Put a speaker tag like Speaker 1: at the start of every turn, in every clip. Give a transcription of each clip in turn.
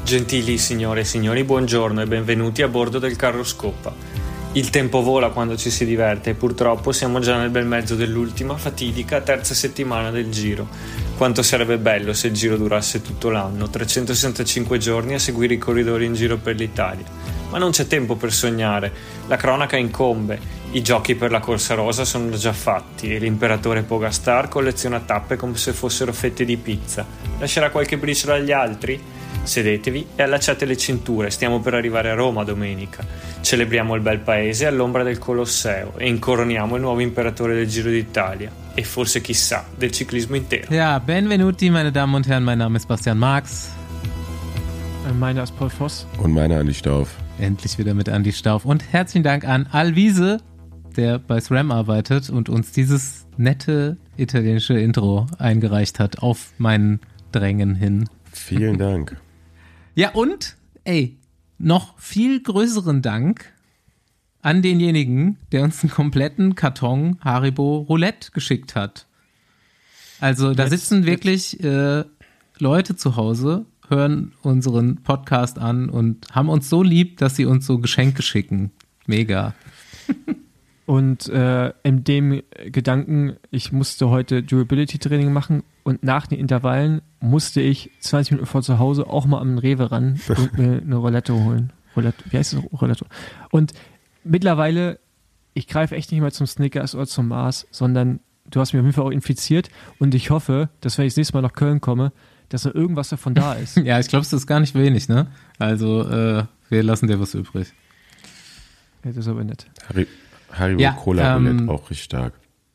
Speaker 1: Gentili signore e signori, buongiorno e benvenuti a bordo del carro Scoppa. Il tempo vola quando ci si diverte e purtroppo siamo già nel bel mezzo dell'ultima fatidica terza settimana del Giro. Quanto sarebbe bello se il Giro durasse tutto l'anno, 365 giorni a seguire i corridori in giro per l'Italia. Ma non c'è tempo per sognare, la cronaca incombe, i giochi per la corsa rosa sono già fatti e l'imperatore Pogastar colleziona tappe come se fossero fette di pizza. Lascerà qualche briciola agli altri? Sedetevi e allacciate le cinture, stiamo per arrivare a Roma domenica. Celebriamo il bel paese all'ombra del Colosseo e incoroniamo il nuovo imperatore del Giro d'Italia e forse chissà del ciclismo intero.
Speaker 2: Ja, benvenuti meine Damen und Herren, mein Name ist Bastian Marx.
Speaker 3: Meiner ist Paul Voss.
Speaker 4: Und meiner Andi Stauf.
Speaker 2: Endlich wieder mit Andi Stauf und herzlichen Dank an Alvise, der bei SRAM arbeitet und uns dieses nette italienische Intro eingereicht hat auf mein Drängen hin.
Speaker 4: Vielen Dank.
Speaker 2: Ja und, noch viel größeren Dank an denjenigen, der uns einen kompletten Karton Haribo Roulette geschickt hat. Also da sitzen wirklich Leute zu Hause, hören unseren Podcast an und haben uns so lieb, dass sie uns so Geschenke schicken. Mega.
Speaker 3: Und in dem Gedanken, ich musste heute Durability-Training machen und nach den Intervallen musste ich 20 Minuten vor zu Hause auch mal am Rewe ran und mir eine Roulette holen. Wie heißt das? Roulette. Und mittlerweile, ich greife echt nicht mehr zum Snickers oder zum Mars, sondern du hast mich auf jeden Fall auch infiziert und ich hoffe, dass wenn ich das nächste Mal nach Köln komme, dass da irgendwas davon da ist.
Speaker 2: Ja, ich glaube, es ist gar nicht wenig, ne? Also, wir lassen dir was übrig.
Speaker 3: Ja, das ist aber nett.
Speaker 4: Haribo ja, Cola Roulette auch richtig stark.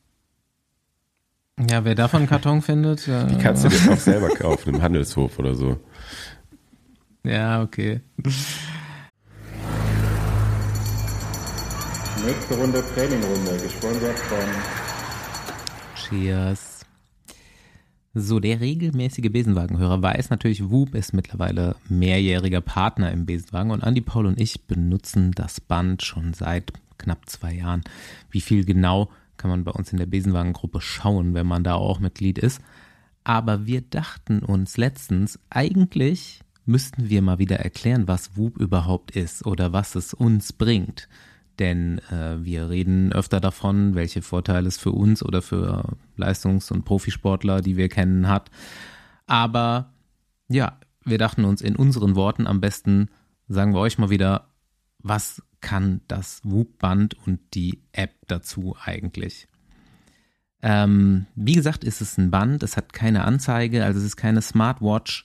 Speaker 2: Ja, wer davon einen Karton findet.
Speaker 4: Die kannst du dir auch selber kaufen im Handelshof oder so.
Speaker 2: Ja, okay.
Speaker 5: Nächste Runde Trainingrunde, gesponsert von
Speaker 2: Cheers. So, der regelmäßige Besenwagenhörer weiß natürlich, Whoop ist mittlerweile mehrjähriger Partner im Besenwagen und Andi, Paul und ich benutzen das Band schon seit knapp 2 Jahren. Wie viel genau kann man bei uns in der Besenwagengruppe schauen, wenn man da auch Mitglied ist. Aber wir dachten uns letztens, eigentlich müssten wir mal wieder erklären, was Whoop überhaupt ist oder was es uns bringt. Denn wir reden öfter davon, welche Vorteile es für uns oder für Leistungs- und Profisportler, die wir kennen, hat. Aber ja, wir dachten uns in unseren Worten am besten, sagen wir euch mal wieder, was kann das Whoop-Band und die App dazu eigentlich? Wie gesagt, ist es ein Band, es hat keine Anzeige, also es ist keine Smartwatch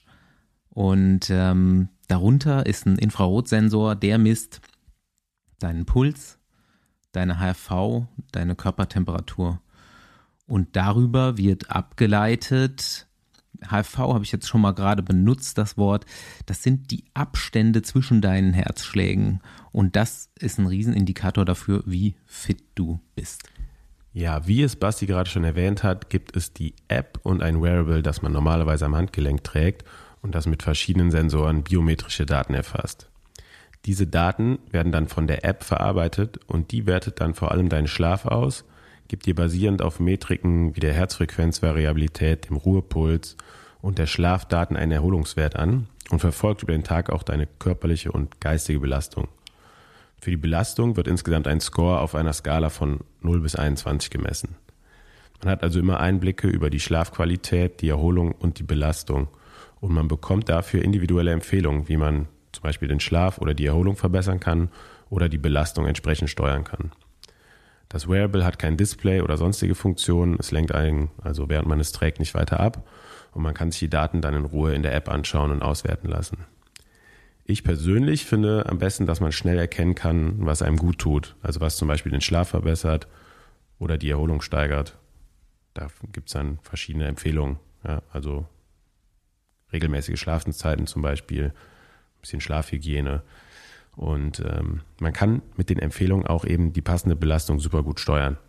Speaker 2: und darunter ist ein Infrarotsensor, der misst deinen Puls, deine HRV, deine Körpertemperatur und darüber wird abgeleitet. HRV habe ich jetzt schon mal gerade benutzt, das Wort. Das sind die Abstände zwischen deinen Herzschlägen. Und das ist ein Riesenindikator dafür, wie fit du bist.
Speaker 4: Ja, wie es Basti gerade schon erwähnt hat, gibt es die App und ein Wearable, das man normalerweise am Handgelenk trägt und das mit verschiedenen Sensoren biometrische Daten erfasst. Diese Daten werden dann von der App verarbeitet und die wertet dann vor allem deinen Schlaf aus, gibt dir basierend auf Metriken wie der Herzfrequenzvariabilität, dem Ruhepuls und der Schlafdaten einen Erholungswert an und verfolgt über den Tag auch deine körperliche und geistige Belastung. Für die Belastung wird insgesamt ein Score auf einer Skala von 0 bis 21 gemessen. Man hat also immer Einblicke über die Schlafqualität, die Erholung und die Belastung und man bekommt dafür individuelle Empfehlungen, wie man zum Beispiel den Schlaf oder die Erholung verbessern kann oder die Belastung entsprechend steuern kann. Das Wearable hat kein Display oder sonstige Funktionen, es lenkt einen, also während man es trägt, nicht weiter ab und man kann sich die Daten dann in Ruhe in der App anschauen und auswerten lassen. Ich persönlich finde am besten, dass man schnell erkennen kann, was einem gut tut, also was zum Beispiel den Schlaf verbessert oder die Erholung steigert. Da gibt es dann verschiedene Empfehlungen, ja, also regelmäßige Schlafenszeiten zum Beispiel, ein bisschen Schlafhygiene. Und man kann mit den Empfehlungen auch eben die passende Belastung super gut steuern.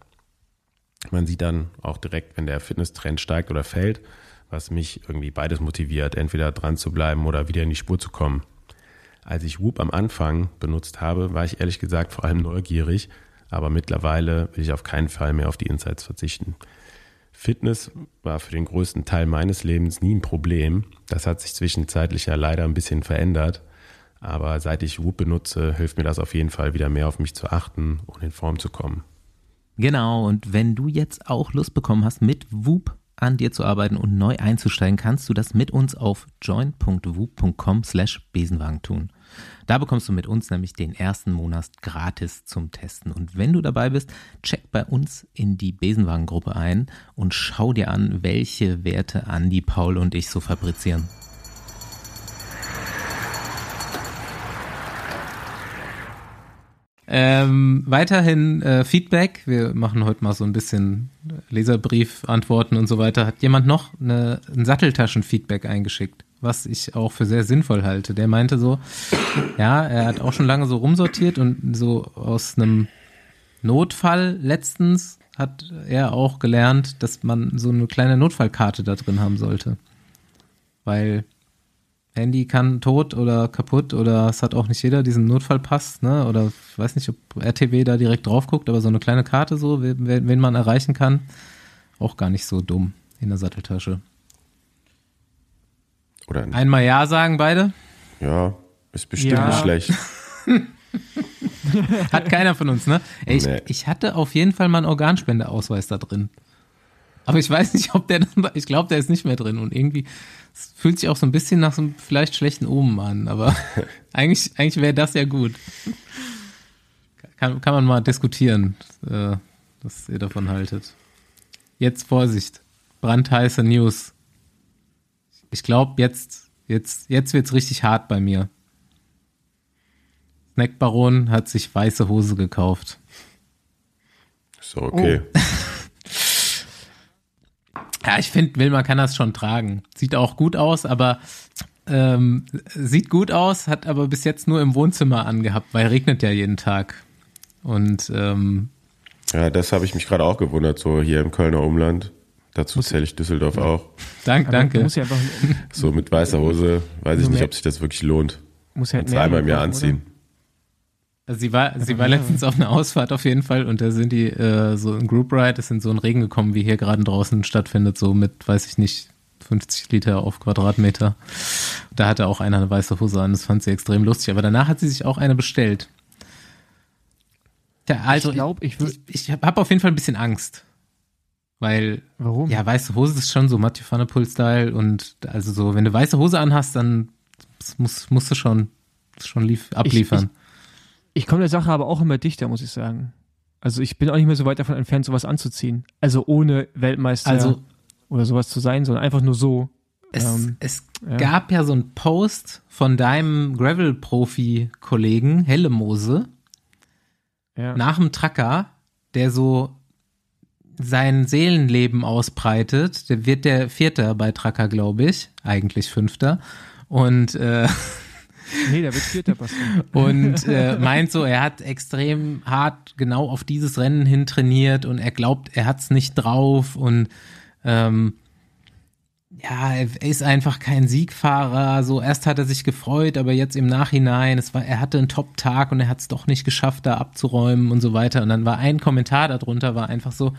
Speaker 4: Man sieht dann auch direkt, wenn der Fitnesstrend steigt oder fällt, was mich irgendwie beides motiviert, entweder dran zu bleiben oder wieder in die Spur zu kommen. Als ich Whoop am Anfang benutzt habe, war ich ehrlich gesagt vor allem neugierig, aber mittlerweile will ich auf keinen Fall mehr auf die Insights verzichten. Fitness war für den größten Teil meines Lebens nie ein Problem. Das hat sich zwischenzeitlich ja leider ein bisschen verändert. Aber seit ich Whoop benutze, hilft mir das auf jeden Fall wieder mehr auf mich zu achten und in Form zu kommen.
Speaker 2: Genau, und wenn du jetzt auch Lust bekommen hast, mit Whoop an dir zu arbeiten und neu einzusteigen, kannst du das mit uns auf join.whoop.com/Besenwagen tun. Da bekommst du mit uns nämlich den ersten Monat gratis zum Testen. Und wenn du dabei bist, check bei uns in die Besenwagen-Gruppe ein und schau dir an, welche Werte Andi, Paul und ich so fabrizieren. Weiterhin Feedback. Wir machen heute mal so ein bisschen Leserbrief-Antworten und so weiter. Hat jemand noch ein Satteltaschen-Feedback eingeschickt, was ich auch für sehr sinnvoll halte. Der meinte so, ja, er hat auch schon lange so rumsortiert und so aus einem Notfall letztens hat er auch gelernt, dass man so eine kleine Notfallkarte da drin haben sollte. Weil Handy kann tot oder kaputt oder es hat auch nicht jeder diesen Notfallpass, ne? Oder ich weiß nicht, ob RTW da direkt drauf guckt, aber so eine kleine Karte so, wen man erreichen kann, auch gar nicht so dumm in der Satteltasche.
Speaker 4: Oder
Speaker 2: einmal Ja sagen beide?
Speaker 4: Ja, ist bestimmt nicht schlecht.
Speaker 2: Hat keiner von uns, ne? Ey,
Speaker 4: Nee.
Speaker 2: ich hatte auf jeden Fall mal einen Organspendeausweis da drin. Aber ich weiß nicht, ob ich glaube, der ist nicht mehr drin und irgendwie, es fühlt sich auch so ein bisschen nach so einem vielleicht schlechten Omen an, aber eigentlich wäre das ja gut. Kann man mal diskutieren, was ihr davon haltet. Jetzt Vorsicht, brandheiße News. Ich glaube, jetzt wird's richtig hart bei mir. Snackbaron hat sich weiße Hose gekauft.
Speaker 4: So, okay.
Speaker 2: Oh. Ja, ich finde, Wilma kann das schon tragen. Sieht auch gut aus, aber sieht gut aus, hat aber bis jetzt nur im Wohnzimmer angehabt, weil regnet ja jeden Tag. Und
Speaker 4: Ja, das habe ich mich gerade auch gewundert, so hier im Kölner Umland. Dazu zähle ich Düsseldorf auch.
Speaker 2: danke.
Speaker 3: Muss ja einfach,
Speaker 4: So mit weißer Hose, weiß ich nicht, ob sich das wirklich lohnt.
Speaker 3: muss ja
Speaker 4: Kannst du einmal im Jahr anziehen.
Speaker 2: Also sie war letztens auf einer Ausfahrt auf jeden Fall und da sind die so in Group Ride, ist in so einen Regen gekommen, wie hier gerade draußen stattfindet, so mit, weiß ich nicht, 50 Liter auf Quadratmeter. Da hatte auch einer eine weiße Hose an, das fand sie extrem lustig, aber danach hat sie sich auch eine bestellt. Ja, also ich habe auf jeden Fall ein bisschen Angst, weil
Speaker 3: Warum?
Speaker 2: ja, weiße Hose ist schon so Mathieu van der Poel-Style und also so, wenn du weiße Hose anhast, dann musst du schon abliefern.
Speaker 3: Ich komme der Sache aber auch immer dichter, muss ich sagen. Also ich bin auch nicht mehr so weit davon entfernt, sowas anzuziehen. Also ohne Weltmeister oder sowas zu sein, sondern einfach nur so.
Speaker 2: Es gab ja so einen Post von deinem Gravel-Profi-Kollegen Hellemose nach dem Tracker, der so sein Seelenleben ausbreitet. Der wird der Vierter bei Tracker, glaube ich. Eigentlich Fünfter. Und
Speaker 3: nee, der wird Vierter, Bastian.
Speaker 2: Und meint so, er hat extrem hart genau auf dieses Rennen hin trainiert und er glaubt, er hat's nicht drauf und ja, er ist einfach kein Siegfahrer. So, erst hat er sich gefreut, aber jetzt im Nachhinein, er hatte einen Top-Tag und er hat es doch nicht geschafft, da abzuräumen und so weiter. Und dann war ein Kommentar darunter, war einfach so: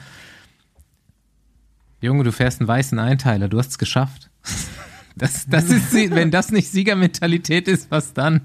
Speaker 2: Junge, du fährst einen weißen Einteiler, du hast es geschafft. Das ist, wenn das nicht Siegermentalität ist, was dann?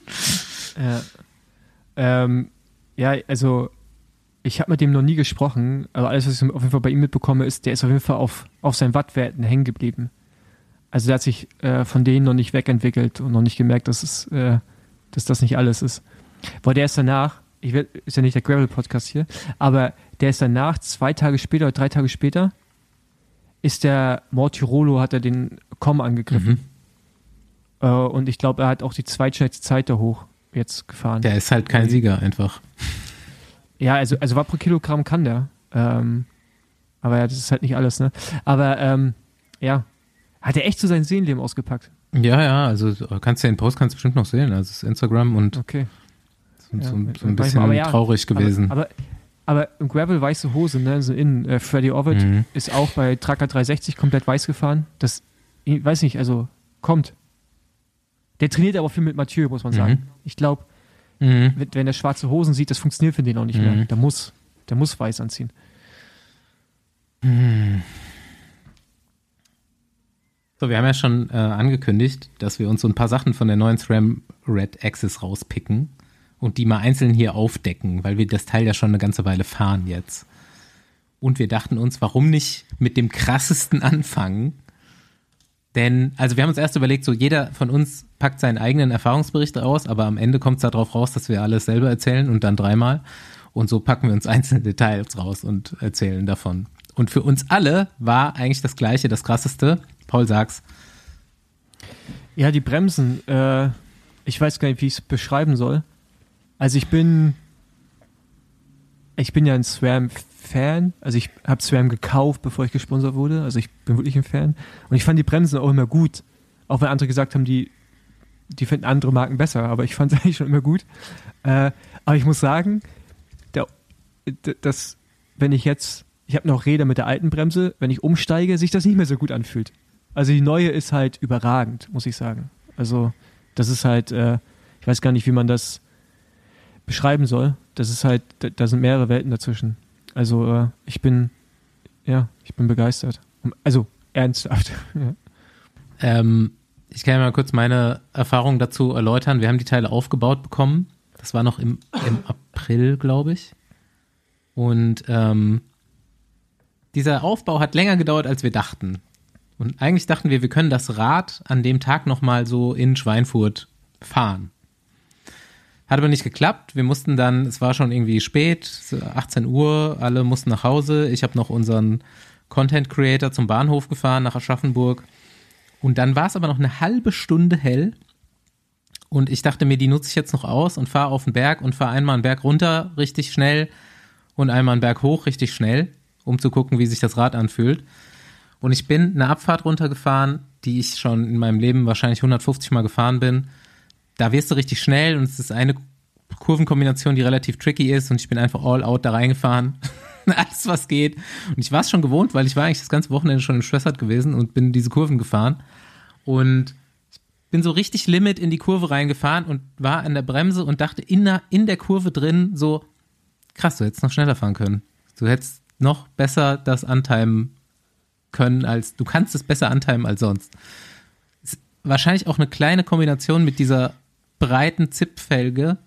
Speaker 3: Ja, also ich habe mit dem noch nie gesprochen, aber alles, was ich auf jeden Fall bei ihm mitbekomme, ist, der ist auf jeden Fall auf seinen Wattwerten hängen geblieben. Also der hat sich von denen noch nicht wegentwickelt und noch nicht gemerkt, dass das nicht alles ist. Weil der ist danach, ist ja nicht der Gravel-Podcast hier, aber der ist danach 2 Tage später oder 3 Tage später ist der Mortirolo, hat er den Com angegriffen. Und ich glaube, er hat auch die zweitschnellste Zeit da hoch jetzt gefahren.
Speaker 2: Der ist halt kein Sieger einfach.
Speaker 3: Ja, also Watt pro Kilogramm kann der. Aber ja, das ist halt nicht alles, ne? Aber ja, hat er echt so sein Seelenleben ausgepackt.
Speaker 2: Ja, also kannst du den Post bestimmt noch sehen. Also das ist Instagram und
Speaker 3: okay.
Speaker 2: so ein bisschen traurig gewesen.
Speaker 3: Aber im Gravel weiße Hose, ne? So Freddy Ovid ist auch bei Tracker 360 komplett weiß gefahren. Das, ich weiß nicht, also kommt. Der trainiert aber viel mit Mathieu, muss man sagen. Ich glaube, wenn er schwarze Hosen sieht, das funktioniert für den auch nicht mehr. Der muss weiß anziehen.
Speaker 2: So, wir haben ja schon angekündigt, dass wir uns so ein paar Sachen von der neuen SRAM Red Axis rauspicken und die mal einzeln hier aufdecken, weil wir das Teil ja schon eine ganze Weile fahren jetzt. Und wir dachten uns, warum nicht mit dem krassesten anfangen? Denn, also wir haben uns erst überlegt, so jeder von uns packt seinen eigenen Erfahrungsbericht raus, aber am Ende kommt es darauf raus, dass wir alles selber erzählen und dann 3-mal. Und so packen wir uns einzelne Details raus und erzählen davon. Und für uns alle war eigentlich das Gleiche, das Krasseste. Paul, sag's.
Speaker 3: Ja, die Bremsen. Ich weiß gar nicht, wie ich es beschreiben soll. Also ich bin ja ein SRAM-Fan. Also ich habe SRAM gekauft, bevor ich gesponsert wurde. Also ich bin wirklich ein Fan. Und ich fand die Bremsen auch immer gut. Auch wenn andere gesagt haben, die finden andere Marken besser. Aber ich fand es eigentlich schon immer gut. Aber ich muss sagen, dass wenn ich habe noch Räder mit der alten Bremse, wenn ich umsteige, sich das nicht mehr so gut anfühlt. Also die neue ist halt überragend, muss ich sagen. Also das ist halt, ich weiß gar nicht, wie man das beschreiben soll. Das ist halt, da sind mehrere Welten dazwischen. Also ich bin begeistert. Also ernsthaft. Ja.
Speaker 2: Ich kann ja mal kurz meine Erfahrung dazu erläutern. Wir haben die Teile aufgebaut bekommen. Das war noch im April, glaube ich. Und dieser Aufbau hat länger gedauert, als wir dachten. Und eigentlich dachten wir können das Rad an dem Tag nochmal so in Schweinfurt fahren. Hat aber nicht geklappt. Wir mussten dann, es war schon irgendwie spät, 18 Uhr, alle mussten nach Hause. Ich habe noch unseren Content Creator zum Bahnhof gefahren, nach Aschaffenburg. Und dann war es aber noch eine halbe Stunde hell. Und ich dachte mir, die nutze ich jetzt noch aus und fahre auf den Berg und fahre einmal einen Berg runter richtig schnell und einmal einen Berg hoch richtig schnell, um zu gucken, wie sich das Rad anfühlt. Und ich bin eine Abfahrt runtergefahren, die ich schon in meinem Leben wahrscheinlich 150 Mal gefahren bin. Da wirst du richtig schnell und es ist eine Kurvenkombination, die relativ tricky ist und ich bin einfach all out da reingefahren. Alles, was geht. Und ich war es schon gewohnt, weil ich war eigentlich das ganze Wochenende schon im Spessart gewesen und bin diese Kurven gefahren. Und ich bin so richtig Limit in die Kurve reingefahren und war an der Bremse und dachte in der Kurve drin so, krass, du hättest noch schneller fahren können. Du hättest noch besser das antimen können du kannst es besser antimen als sonst. Ist wahrscheinlich auch eine kleine Kombination mit dieser breiten Zipfelge,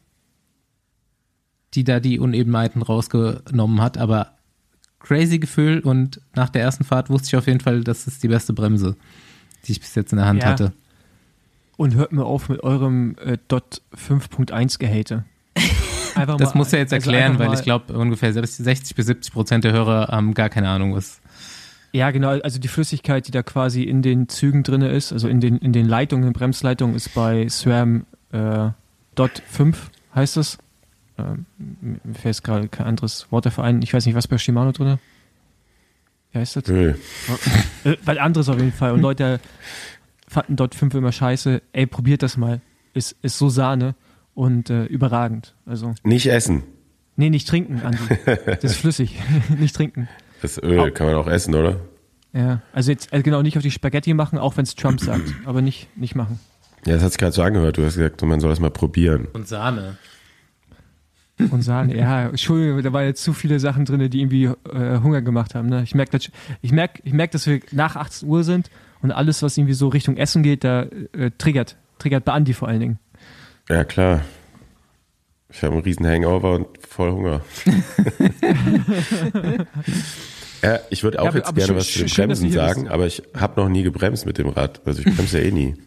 Speaker 2: die da die Unebenheiten rausgenommen hat, aber crazy Gefühl und nach der ersten Fahrt wusste ich auf jeden Fall, das ist die beste Bremse, die ich bis jetzt in der Hand hatte.
Speaker 3: Und hört mir auf mit eurem Dot 5.1 Gehate.
Speaker 2: Das muss er jetzt erklären, weil ich glaube, ungefähr 60-70% der Hörer haben gar keine Ahnung, was.
Speaker 3: Ja, genau, also die Flüssigkeit, die da quasi in den Zügen drin ist, also in den Leitungen, Bremsleitungen, ist bei SRAM Dot 5, heißt es. Mir fällt jetzt gerade kein anderes Wort dafür ein. Ich weiß nicht, was bei Shimano drin ist. Wie heißt das? Weil anderes auf jeden Fall. Und Leute fanden Dot 5 immer scheiße. Ey, probiert das mal. Ist so Sahne und überragend. Also
Speaker 4: nicht essen.
Speaker 3: Nee, nicht trinken, Andi. Das ist flüssig. Nicht trinken.
Speaker 4: Das Öl kann man auch essen, oder?
Speaker 3: Ja, also jetzt genau nicht auf die Spaghetti machen, auch wenn es Trump sagt. Aber nicht machen.
Speaker 4: Ja, das hat sich gerade so angehört. Du hast gesagt, man soll das mal probieren.
Speaker 2: Und Sahne.
Speaker 3: Und Sahne, ja. Entschuldigung, da waren jetzt zu viele Sachen drin, die irgendwie Hunger gemacht haben. Ne? Ich merke, dass wir nach 18 Uhr sind und alles, was irgendwie so Richtung Essen geht, da triggert bei Andi vor allen Dingen.
Speaker 4: Ja, klar. Ich habe einen riesen Hangover und voll Hunger. Ja, ich würde auch jetzt gerne was zu den Bremsen sagen, aber ich habe noch nie gebremst mit dem Rad. Also ich bremse ja eh nie.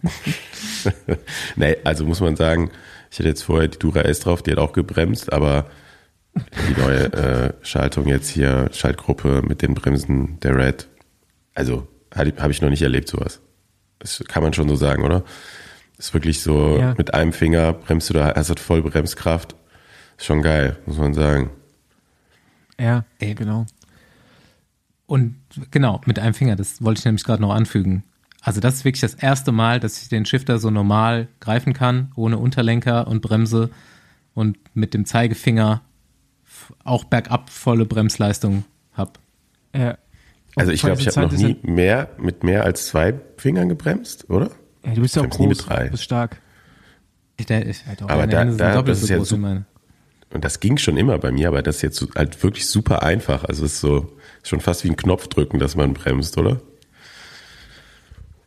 Speaker 4: Nee, also muss man sagen, ich hatte jetzt vorher die Dura S drauf, die hat auch gebremst, aber die neue Schaltung jetzt hier, Schaltgruppe mit den Bremsen der Red, also habe ich noch nicht erlebt sowas. Das kann man schon so sagen, oder? Ist wirklich so, ja. Mit einem Finger bremst du da, hast du voll Bremskraft. Ist schon geil, muss man sagen.
Speaker 3: Ja, genau.
Speaker 2: Und genau, mit einem Finger, das wollte ich nämlich gerade noch anfügen. Also das ist wirklich das erste Mal, dass ich den Shifter so normal greifen kann, ohne Unterlenker und Bremse und mit dem Zeigefinger auch bergab volle Bremsleistung habe.
Speaker 3: Ja.
Speaker 4: Also ich glaube, ich habe noch nie mit mehr als 2 Fingern gebremst, oder?
Speaker 3: Ja, du bist ja auch groß, du bist stark.
Speaker 4: Aber das ist ja so, und das ging schon immer bei mir, aber das ist jetzt halt wirklich super einfach. Also es ist so schon fast wie ein Knopf drücken, dass man bremst, oder?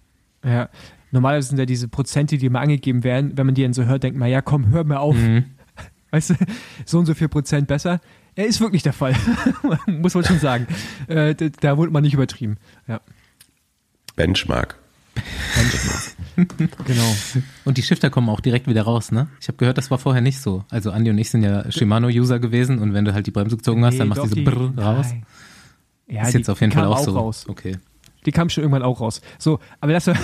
Speaker 3: Ja, normalerweise sind ja diese Prozente, die immer angegeben werden, wenn man die dann so hört, denkt man, ja komm, hör mir auf. Weißt du, so und so viel Prozent besser. Er ist wirklich der Fall, muss man schon sagen. Da wurde man nicht übertrieben. Ja.
Speaker 4: Benchmark.
Speaker 3: Genau.
Speaker 2: Und die Shifter kommen auch direkt wieder raus, ne? Ich habe gehört, das war vorher nicht so. Also Andi und ich sind ja Shimano-User gewesen und wenn du halt die Bremse gezogen hast, dann machst du diese Brrr raus.
Speaker 3: Ja,
Speaker 2: ist jetzt auf jeden Fall auch so.
Speaker 3: Raus.
Speaker 2: Okay.
Speaker 3: Die kam schon irgendwann auch raus. So, aber lass ja?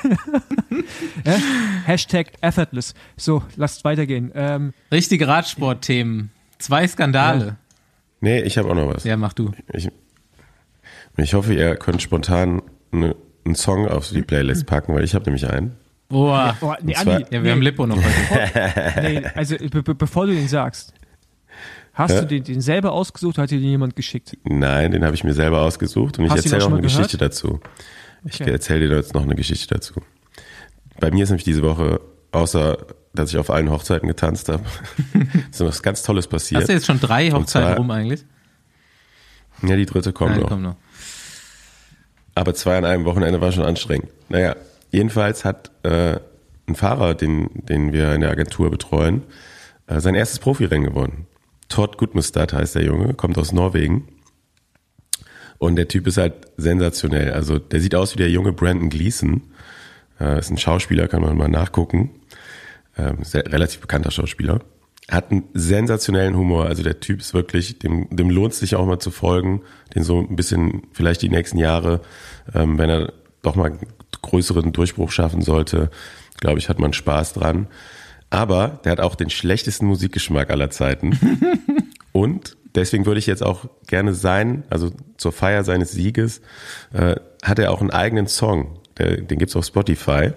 Speaker 3: Hashtag effortless. So, lasst weitergehen.
Speaker 2: Richtige Radsport-Themen. 2 Skandale.
Speaker 3: Ja.
Speaker 4: Nee, ich habe auch noch was.
Speaker 2: Ja, mach du.
Speaker 4: Ich hoffe, ihr könnt spontan einen Song auf die Playlist packen, weil ich habe nämlich einen.
Speaker 3: Nee, Andi,
Speaker 2: ja, wir haben Lippo noch heute.
Speaker 3: Also, bevor du den sagst, hast du den selber ausgesucht oder hat dir den jemand geschickt?
Speaker 4: Nein, den habe ich mir selber ausgesucht und ich erzähle auch eine Geschichte dazu. Ich erzähle dir jetzt noch eine Geschichte dazu. Bei mir ist nämlich diese Woche, außer dass ich auf allen Hochzeiten getanzt habe, ist was ganz Tolles passiert.
Speaker 2: Hast du jetzt schon 3 Hochzeiten rum eigentlich?
Speaker 4: Ja, die 3. kommt noch. Aber 2 an einem Wochenende war schon anstrengend. Naja, jedenfalls hat ein Fahrer, den wir in der Agentur betreuen, sein erstes Profirennen gewonnen. Todd Gudmestad heißt der Junge, kommt aus Norwegen. Und der Typ ist halt sensationell. Also der sieht aus wie der junge Brandon Gleeson. Ist ein Schauspieler, kann man mal nachgucken. Relativ bekannter Schauspieler. Hat einen sensationellen Humor. Also der Typ ist wirklich, dem lohnt es sich auch mal zu folgen. Den so ein bisschen, vielleicht die nächsten Jahre, wenn er doch mal einen größeren Durchbruch schaffen sollte, glaube ich, hat man Spaß dran. Aber der hat auch den schlechtesten Musikgeschmack aller Zeiten. Und deswegen würde ich jetzt auch gerne also zur Feier seines Sieges, hat er auch einen eigenen Song. Den gibt's auf Spotify.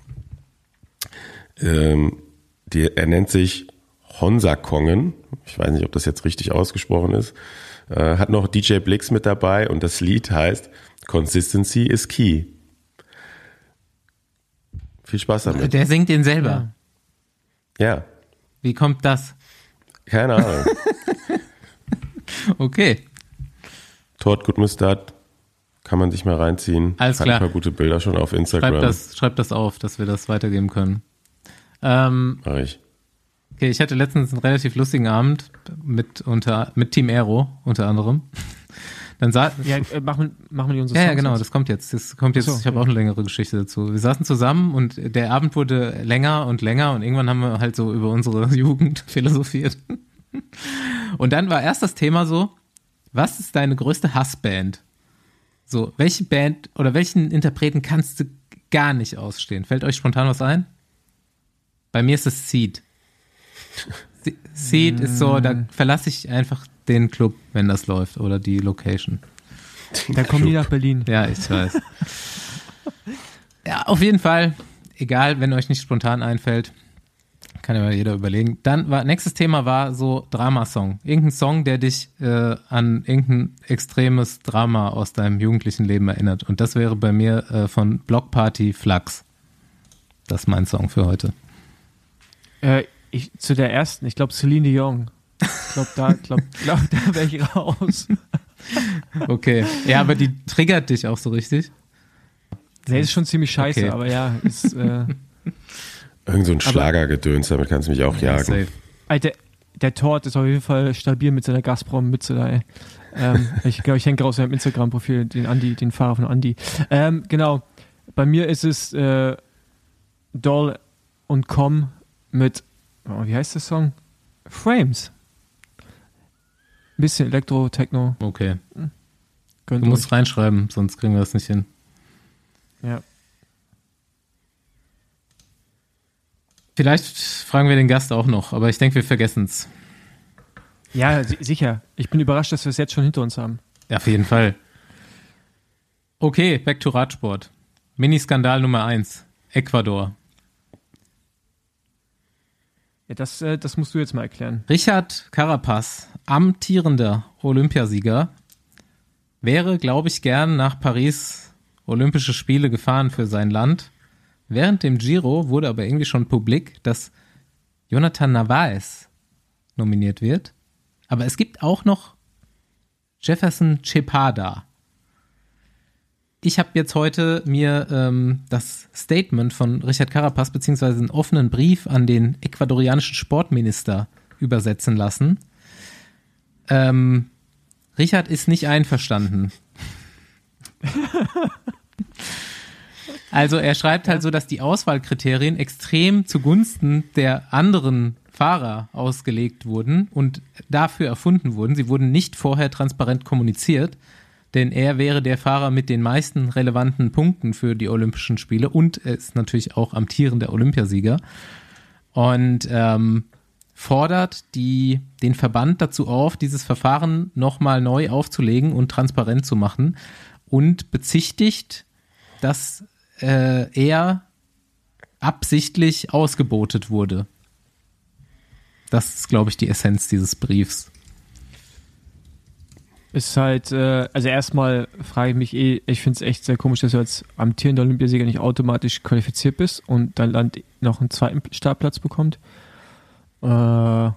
Speaker 4: Er nennt sich Honsakongen. Ich weiß nicht, ob das jetzt richtig ausgesprochen ist. Hat noch DJ Blix mit dabei und das Lied heißt Consistency is Key. Viel Spaß damit.
Speaker 2: Der singt den selber.
Speaker 4: Ja.
Speaker 2: Wie kommt das?
Speaker 4: Keine Ahnung.
Speaker 2: Okay.
Speaker 4: Todd Gudmestad kann man sich mal reinziehen.
Speaker 2: Alles klar.
Speaker 4: Hat ein paar gute Bilder schon auf Instagram.
Speaker 2: Schreib das auf, dass wir das weitergeben können.
Speaker 4: Mach ich.
Speaker 2: Okay, ich hatte letztens einen relativ lustigen Abend mit Team Aero unter anderem. Dann
Speaker 3: machen wir die unsere
Speaker 2: Ja, genau, das kommt jetzt. So, ich habe auch eine längere Geschichte dazu. Wir saßen zusammen und der Abend wurde länger und irgendwann haben wir halt so über unsere Jugend philosophiert. Und dann war erst das Thema so, was ist deine größte Hassband? So, welche Band oder welchen Interpreten kannst du gar nicht ausstehen? Fällt euch spontan was ein? Bei mir ist es Seed. Seed ist so, da verlasse ich einfach den Club, wenn das läuft, oder die Location.
Speaker 3: Da kommen die nach Berlin.
Speaker 2: Ja, ich weiß. Ja, auf jeden Fall, egal, wenn euch nicht spontan einfällt, kann ja jeder überlegen. Dann nächstes Thema war so Dramasong. Irgendein Song, der dich an irgendein extremes Drama aus deinem jugendlichen Leben erinnert. Und das wäre bei mir von Block Party Flux. Das ist mein Song für heute.
Speaker 3: Zu der ersten, ich glaube Celine Dion. Ich glaube, da wäre ich raus.
Speaker 2: Okay. Ja, aber die triggert dich auch so richtig?
Speaker 3: Nee, ist schon ziemlich scheiße,
Speaker 2: okay. Aber
Speaker 3: ja, ist
Speaker 4: Irgend so ein Schlagergedöns, damit kannst du mich auch jagen.
Speaker 2: Safe.
Speaker 3: Alter, der Tord ist auf jeden Fall stabil mit seiner Gazprom-Mütze da, ey. Ich glaube, ich hänge raus seinem Instagram-Profil, den Fahrer von Andi. Genau, bei mir ist es Doll und Com mit, wie heißt der Song? Frames. Ein bisschen Elektro, Techno.
Speaker 2: Okay. Du musst reinschreiben, sonst kriegen wir das nicht hin.
Speaker 3: Ja.
Speaker 2: Vielleicht fragen wir den Gast auch noch, aber ich denke, wir vergessen es.
Speaker 3: Ja, sicher. Ich bin überrascht, dass wir es jetzt schon hinter uns haben.
Speaker 2: Ja, auf jeden Fall. Okay, back to Radsport. Mini-Skandal Nummer 1. Ecuador.
Speaker 3: Ja, das musst du jetzt mal erklären.
Speaker 2: Richard Carapaz, amtierender Olympiasieger, wäre, glaube ich, gern nach Paris Olympische Spiele gefahren für sein Land. Während dem Giro wurde aber irgendwie schon publik, dass Jonathan Narvaez nominiert wird. Aber es gibt auch noch Jefferson Cepada. ich habe jetzt heute mir das Statement von Richard Carapaz beziehungsweise einen offenen Brief an den ecuadorianischen Sportminister übersetzen lassen. Richard ist nicht einverstanden. Also er schreibt halt so, dass die Auswahlkriterien extrem zugunsten der anderen Fahrer ausgelegt wurden und dafür erfunden wurden. Sie wurden nicht vorher transparent kommuniziert, denn er wäre der Fahrer mit den meisten relevanten Punkten für die Olympischen Spiele und er ist natürlich auch amtierender Olympiasieger und fordert den Verband dazu auf, dieses Verfahren nochmal neu aufzulegen und transparent zu machen und bezichtigt, dass er absichtlich ausgebotet wurde. Das ist, glaube ich, die Essenz dieses Briefs.
Speaker 3: Ist halt, also erstmal frage ich mich ich finde es echt sehr komisch, dass du als amtierender Olympiasieger nicht automatisch qualifiziert bist und dein Land noch einen zweiten Startplatz bekommt. Und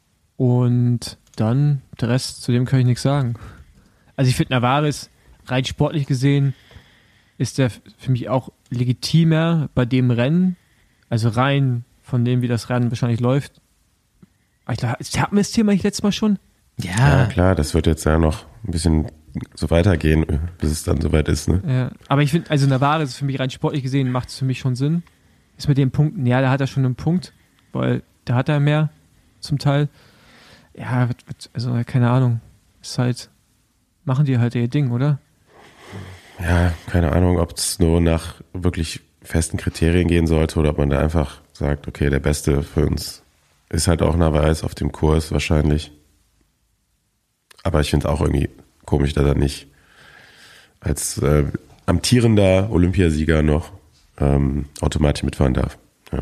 Speaker 3: dann, der Rest, zu dem kann ich nichts sagen. Also ich finde Narvaez, rein sportlich gesehen, ist der für mich auch legitimer bei dem Rennen, also rein von dem, wie das Rennen wahrscheinlich läuft. Hatten wir das Thema nicht letztes Mal schon?
Speaker 4: Ja, klar, das wird jetzt ja noch ein bisschen so weitergehen, bis es dann soweit ist. Ne?
Speaker 3: Ja, aber ich finde, also Narvaez für mich rein sportlich gesehen macht es für mich schon Sinn. Ist mit den Punkten, ja, da hat er schon einen Punkt, weil da hat er mehr zum Teil. Ja, also keine Ahnung. Ist halt, machen die halt ihr Ding, oder?
Speaker 4: Ja, keine Ahnung, ob es nur nach wirklich festen Kriterien gehen sollte oder ob man da einfach sagt, okay, der Beste für uns ist halt auch Narvaez auf dem Kurs wahrscheinlich. Aber ich finde es auch irgendwie komisch, dass er nicht als amtierender Olympiasieger noch automatisch mitfahren darf. Ja.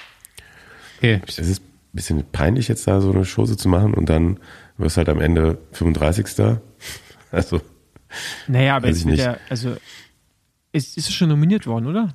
Speaker 2: Okay.
Speaker 4: Es ist ein bisschen peinlich, jetzt da so eine Chose zu machen und dann wirst du halt am Ende 35. Also.
Speaker 3: Naja, aber
Speaker 4: jetzt nicht.
Speaker 3: Ist es schon nominiert worden, oder?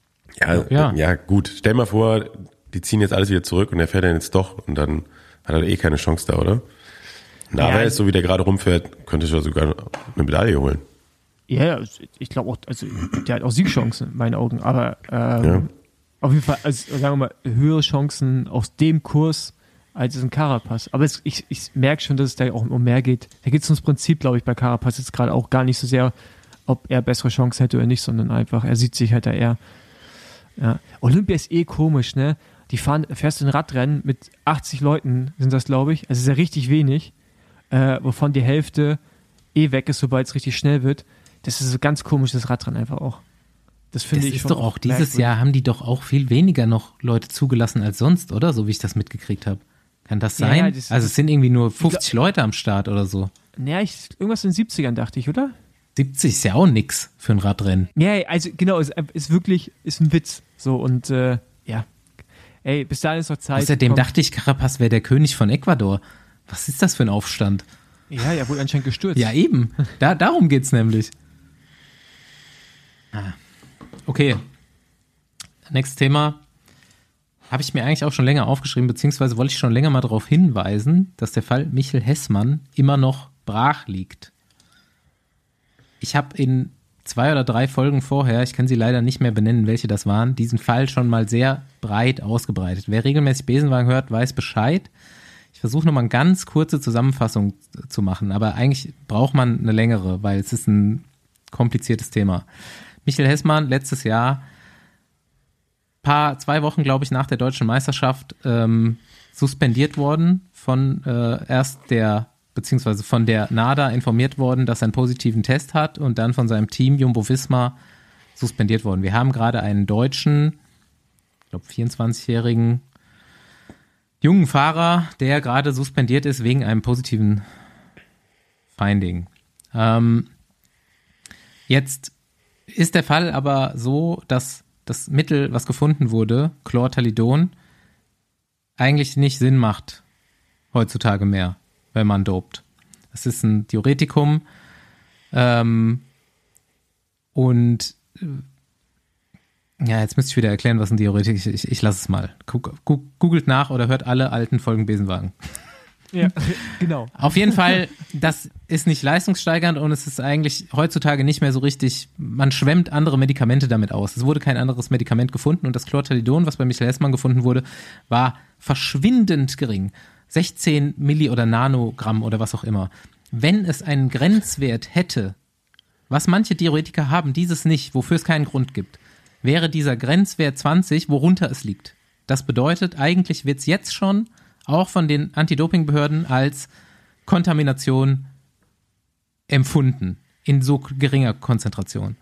Speaker 4: Ja, gut. Stell mal vor, die ziehen jetzt alles wieder zurück und er fährt dann jetzt doch und dann hat er keine Chance da, oder? Narvaez, so wie der gerade rumfährt, könnte ich ja sogar eine Medaille holen.
Speaker 3: Ja, ich glaube auch, also der hat auch Siegchancen in meinen Augen, aber auf jeden Fall, also, sagen wir mal, höhere Chancen aus dem Kurs als es in Carapaz. Aber ich merke schon, dass es da auch um mehr geht. Da geht es ums Prinzip, glaube ich, bei Carapaz jetzt gerade auch gar nicht so sehr, ob er bessere Chancen hätte oder nicht, sondern einfach, er sieht sich halt da eher. Ja. Olympia ist komisch, ne? Fährst du ein Radrennen mit 80 Leuten, sind das, glaube ich. Also ist ja richtig wenig, wovon die Hälfte weg ist, sobald es richtig schnell wird. Das ist so ganz komisch, das Radrennen einfach auch. Das finde ich
Speaker 2: ist
Speaker 3: schon
Speaker 2: doch auch dieses Jahr haben die doch auch viel weniger noch Leute zugelassen als sonst, oder? So wie ich das mitgekriegt habe. Kann das sein?
Speaker 3: Ja,
Speaker 2: also es sind irgendwie nur 50 Leute am Start oder so.
Speaker 3: Naja, irgendwas in den 70ern dachte ich, oder?
Speaker 2: 70 ist ja auch nix für ein Radrennen.
Speaker 3: Ja, also genau, es ist wirklich, ist ein Witz. So und ja. Ey, bis dahin ist noch Zeit.
Speaker 2: Außerdem dachte ich, Carapaz wäre der König von Ecuador. Was ist das für ein Aufstand?
Speaker 3: Ja, wurde anscheinend gestürzt.
Speaker 2: Ja, eben. Darum geht's nämlich. Okay. Nächstes Thema. Habe ich mir eigentlich auch schon länger aufgeschrieben, beziehungsweise wollte ich schon länger mal darauf hinweisen, dass der Fall Michel Hessmann immer noch brach liegt. Ich habe in 2 oder 3 Folgen vorher, ich kann sie leider nicht mehr benennen, welche das waren, diesen Fall schon mal sehr breit ausgebreitet. Wer regelmäßig Besenwagen hört, weiß Bescheid. Ich versuche nochmal eine ganz kurze Zusammenfassung zu machen, aber eigentlich braucht man eine längere, weil es ist ein kompliziertes Thema. Michel Hessmann, letztes Jahr, 2 Wochen, glaube ich, nach der deutschen Meisterschaft suspendiert worden, von von der NADA informiert worden, dass er einen positiven Test hat und dann von seinem Team Jumbo-Visma suspendiert worden. Wir haben gerade einen deutschen, ich glaube 24-jährigen jungen Fahrer, der gerade suspendiert ist wegen einem positiven Finding. Jetzt ist der Fall aber so, dass das Mittel, was gefunden wurde, Chlortalidon, eigentlich nicht Sinn macht heutzutage mehr, wenn man dopt. Das ist ein Diuretikum und ja, jetzt müsste ich wieder erklären, was ein Diuretik ist. Ich lasse es mal. Googelt nach oder hört alle alten Folgen Besenwagen.
Speaker 3: Ja, genau.
Speaker 2: Auf jeden Fall, das ist nicht leistungssteigernd und es ist eigentlich heutzutage nicht mehr so richtig, man schwemmt andere Medikamente damit aus. Es wurde kein anderes Medikament gefunden und das Chlorthalidon, was bei Michael Hessmann gefunden wurde, war verschwindend gering. 16 Milli- oder Nanogramm oder was auch immer. Wenn es einen Grenzwert hätte, was manche Diuretiker haben, dieses nicht, wofür es keinen Grund gibt, wäre dieser Grenzwert 20, worunter es liegt. Das bedeutet, eigentlich wird es jetzt schon auch von den Anti-Doping-Behörden als Kontamination empfunden, in so geringer Konzentration.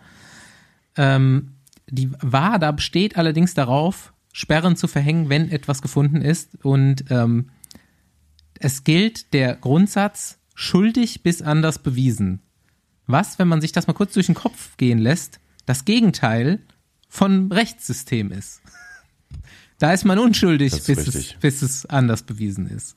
Speaker 2: Die WADA besteht allerdings darauf, Sperren zu verhängen, wenn etwas gefunden ist und es gilt der Grundsatz, schuldig bis anders bewiesen. Was, wenn man sich das mal kurz durch den Kopf gehen lässt, das Gegenteil von Rechtssystem ist. Da ist man unschuldig, bis es anders bewiesen ist.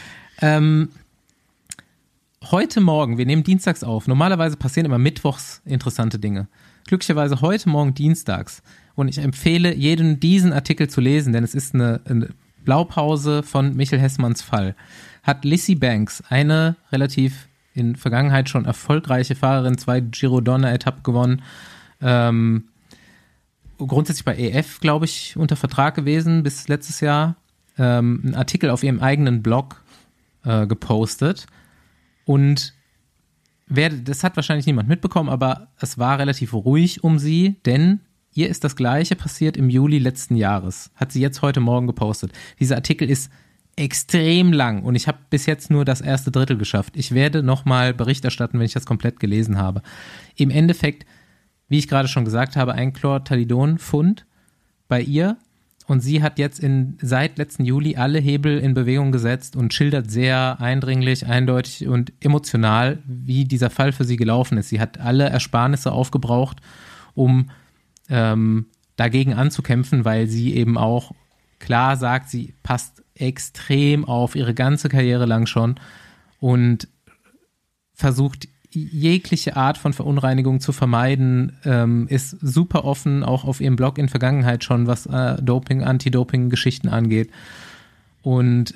Speaker 2: Heute Morgen, wir nehmen dienstags auf, normalerweise passieren immer mittwochs interessante Dinge. Glücklicherweise heute Morgen dienstags. Und ich empfehle jedem, diesen Artikel zu lesen, denn es ist eine Blaupause von Michael Hessmanns Fall. Hat Lizzie Banks, eine relativ in Vergangenheit schon erfolgreiche Fahrerin, 2 Giro-Donner-Etappen gewonnen, grundsätzlich bei EF, glaube ich, unter Vertrag gewesen bis letztes Jahr, einen Artikel auf ihrem eigenen Blog gepostet und das hat wahrscheinlich niemand mitbekommen, aber es war relativ ruhig um sie, denn ihr ist das Gleiche passiert im Juli letzten Jahres. Hat sie jetzt heute Morgen gepostet. Dieser Artikel ist extrem lang und ich habe bis jetzt nur das erste Drittel geschafft. Ich werde nochmal Bericht erstatten, wenn ich das komplett gelesen habe. Im Endeffekt, wie ich gerade schon gesagt habe, ein Chlorthalidon-Fund bei ihr und sie hat jetzt seit letzten Juli alle Hebel in Bewegung gesetzt und schildert sehr eindringlich, eindeutig und emotional, wie dieser Fall für sie gelaufen ist. Sie hat alle Ersparnisse aufgebraucht, um dagegen anzukämpfen, weil sie eben auch klar sagt, sie passt extrem auf, ihre ganze Karriere lang schon und versucht jegliche Art von Verunreinigung zu vermeiden, ist super offen, auch auf ihrem Blog in Vergangenheit schon, was Doping, Anti-Doping-Geschichten angeht. Und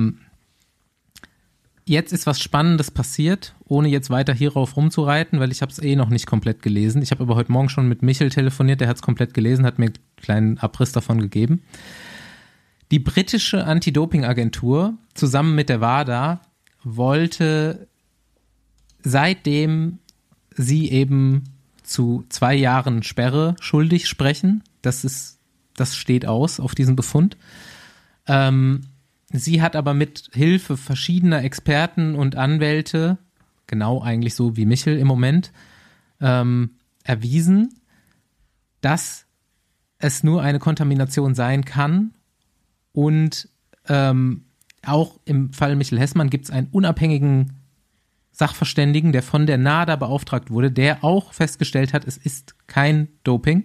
Speaker 2: jetzt ist was Spannendes passiert, ohne jetzt weiter hierauf rumzureiten, weil ich habe es noch nicht komplett gelesen. Ich habe aber heute Morgen schon mit Michel telefoniert, der hat es komplett gelesen, hat mir einen kleinen Abriss davon gegeben. Die britische Anti-Doping-Agentur zusammen mit der WADA wollte, seitdem sie eben zu 2 Jahren Sperre schuldig sprechen, das steht aus auf diesen Befund. Sie hat aber mit Hilfe verschiedener Experten und Anwälte, genau eigentlich so wie Michel im Moment, erwiesen, dass es nur eine Kontamination sein kann. Und auch im Fall Michael Hessmann gibt es einen unabhängigen Sachverständigen, der von der NADA beauftragt wurde, der auch festgestellt hat, es ist kein Doping.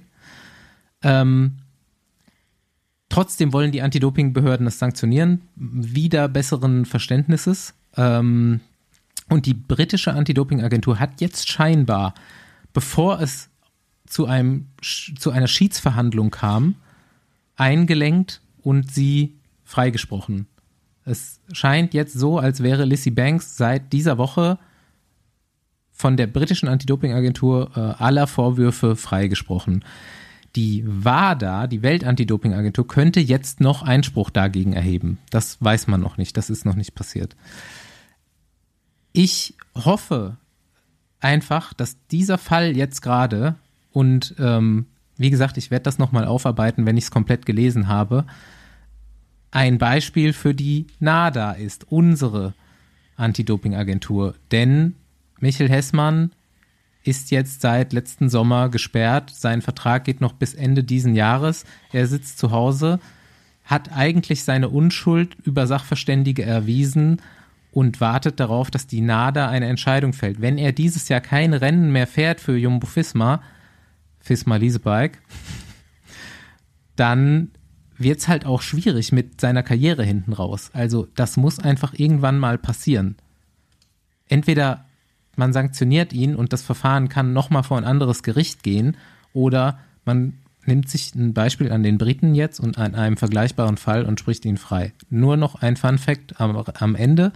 Speaker 2: Trotzdem wollen die Anti-Doping-Behörden das sanktionieren, wider besseren Verständnisses. Und die britische Anti-Doping-Agentur hat jetzt scheinbar, bevor es zu einer Schiedsverhandlung kam, eingelenkt und sie freigesprochen. Es scheint jetzt so, als wäre Lizzie Banks seit dieser Woche von der britischen Anti-Doping-Agentur aller Vorwürfe freigesprochen. Die WADA, die Welt-Anti-Doping-Agentur, könnte jetzt noch Einspruch dagegen erheben. Das weiß man noch nicht, das ist noch nicht passiert. Ich hoffe einfach, dass dieser Fall jetzt gerade und wie gesagt, ich werde das nochmal aufarbeiten, wenn ich es komplett gelesen habe, ein Beispiel für die NADA ist, unsere Anti-Doping-Agentur. Denn Michael Hessmann ist jetzt seit letzten Sommer gesperrt. Sein Vertrag geht noch bis Ende diesen Jahres. Er sitzt zu Hause, hat eigentlich seine Unschuld über Sachverständige erwiesen und wartet darauf, dass die NADA eine Entscheidung fällt. Wenn er dieses Jahr kein Rennen mehr fährt für Jumbo-Visma, Leasebike, dann wird es halt auch schwierig mit seiner Karriere hinten raus. Also das muss einfach irgendwann mal passieren. Entweder man sanktioniert ihn und das Verfahren kann nochmal vor ein anderes Gericht gehen oder man nimmt sich ein Beispiel an den Briten jetzt und an einem vergleichbaren Fall und spricht ihn frei. Nur noch ein Fun-Fact am Ende.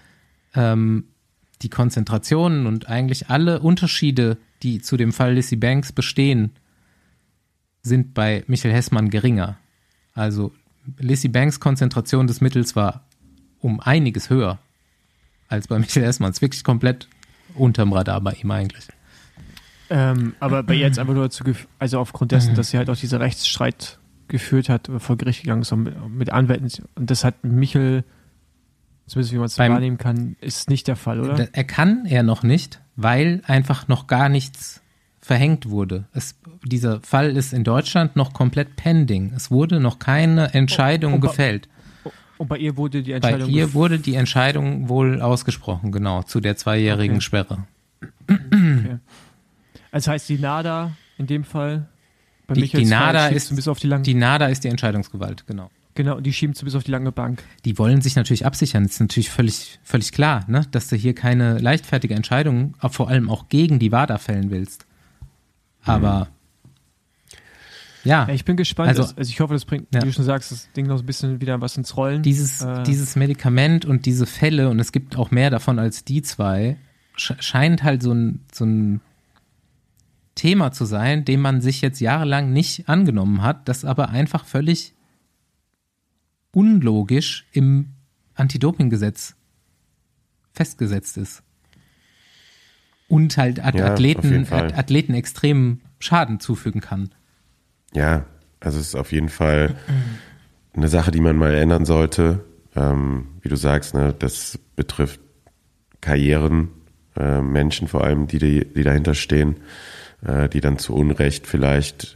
Speaker 2: Die Konzentrationen und eigentlich alle Unterschiede, die zu dem Fall Lizzie Banks bestehen, sind bei Michael Hessmann geringer. Also Lizzie Banks Konzentration des Mittels war um einiges höher als bei Michael Hessmann. Es ist wirklich komplett unterm Radar bei ihm eigentlich.
Speaker 3: Aber bei ihr jetzt einfach nur also aufgrund dessen, dass sie halt auch diese Rechtsstreit geführt hat, vor Gericht gegangen ist mit Anwälten. Und das hat Michael, zumindest wie man es wahrnehmen kann, ist nicht der Fall, oder?
Speaker 2: Er noch nicht, weil einfach noch gar nichts verhängt wurde. Dieser Fall ist in Deutschland noch komplett pending. Es wurde noch keine Entscheidung gefällt.
Speaker 3: Und bei ihr wurde die Entscheidung...
Speaker 2: Bei ihr wurde die Entscheidung wohl ausgesprochen, genau, zu der 2-jährigen Sperre.
Speaker 3: Okay. Also heißt die NADA in dem Fall, bei
Speaker 2: die NADA
Speaker 3: ist bis auf
Speaker 2: die NADA ist die Entscheidungsgewalt, genau.
Speaker 3: Genau, und die schieben sie bis auf die lange Bank.
Speaker 2: Die wollen sich natürlich absichern. Das ist natürlich völlig klar, ne? Dass du hier keine leichtfertige Entscheidung, vor allem auch gegen die WADA fällen willst. Aber ja.
Speaker 3: Ich bin gespannt. Also ich hoffe, das bringt,
Speaker 2: ja,
Speaker 3: wie du schon sagst, das Ding noch ein bisschen wieder was ins Rollen.
Speaker 2: Dieses Medikament und diese Fälle, und es gibt auch mehr davon als die 2, scheint halt so ein Thema zu sein, dem man sich jetzt jahrelang nicht angenommen hat, das aber einfach völlig unlogisch im Anti-Doping-Gesetz festgesetzt ist. Und halt Athleten extrem Schaden zufügen kann.
Speaker 4: Ja, also es ist auf jeden Fall eine Sache, die man mal ändern sollte. Wie du sagst, ne, das betrifft Karrieren, Menschen vor allem, die dahinter stehen, die dann zu Unrecht vielleicht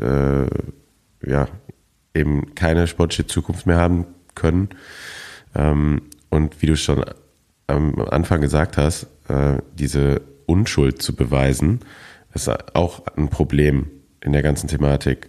Speaker 4: eben keine sportliche Zukunft mehr haben können. Und wie du schon am Anfang gesagt hast, diese Unschuld zu beweisen, ist auch ein Problem in der ganzen Thematik.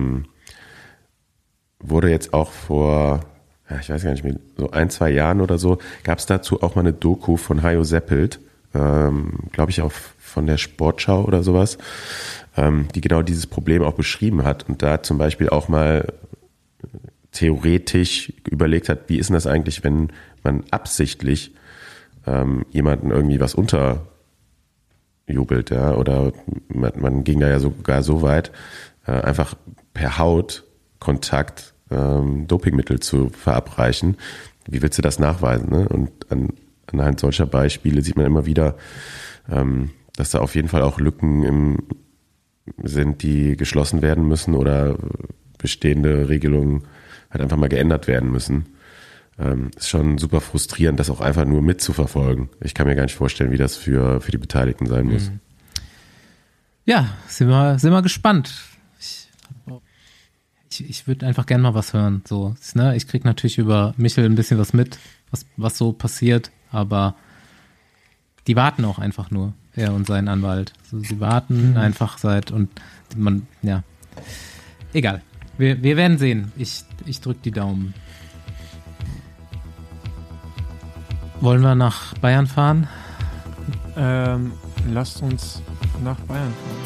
Speaker 4: Wurde jetzt auch vor, ich weiß gar nicht mehr, so 1-2 Jahren oder so, gab es dazu auch mal eine Doku von Hajo Seppelt, glaube ich auch von der Sportschau oder sowas, die genau dieses Problem auch beschrieben hat und da zum Beispiel auch mal theoretisch überlegt hat, wie ist denn das eigentlich, wenn man absichtlich jemanden irgendwie was unterjubelt, ja, oder man ging da ja sogar so weit, einfach per Hautkontakt Dopingmittel zu verabreichen. Wie willst du das nachweisen? Ne? Und anhand solcher Beispiele sieht man immer wieder, dass da auf jeden Fall auch Lücken sind, die geschlossen werden müssen oder bestehende Regelungen halt einfach mal geändert werden müssen. Ist schon super frustrierend, das auch einfach nur mitzuverfolgen. Ich kann mir gar nicht vorstellen, wie das für die Beteiligten sein muss.
Speaker 2: Ja, sind wir gespannt. Ich würde einfach gerne mal was hören. So, ne? Ich kriege natürlich über Michel ein bisschen was mit, was so passiert, aber die warten auch einfach nur, er und sein Anwalt. So, sie warten einfach egal. Wir werden sehen. Ich drücke die Daumen. Wollen wir nach Bayern fahren?
Speaker 3: Lasst uns nach Bayern fahren.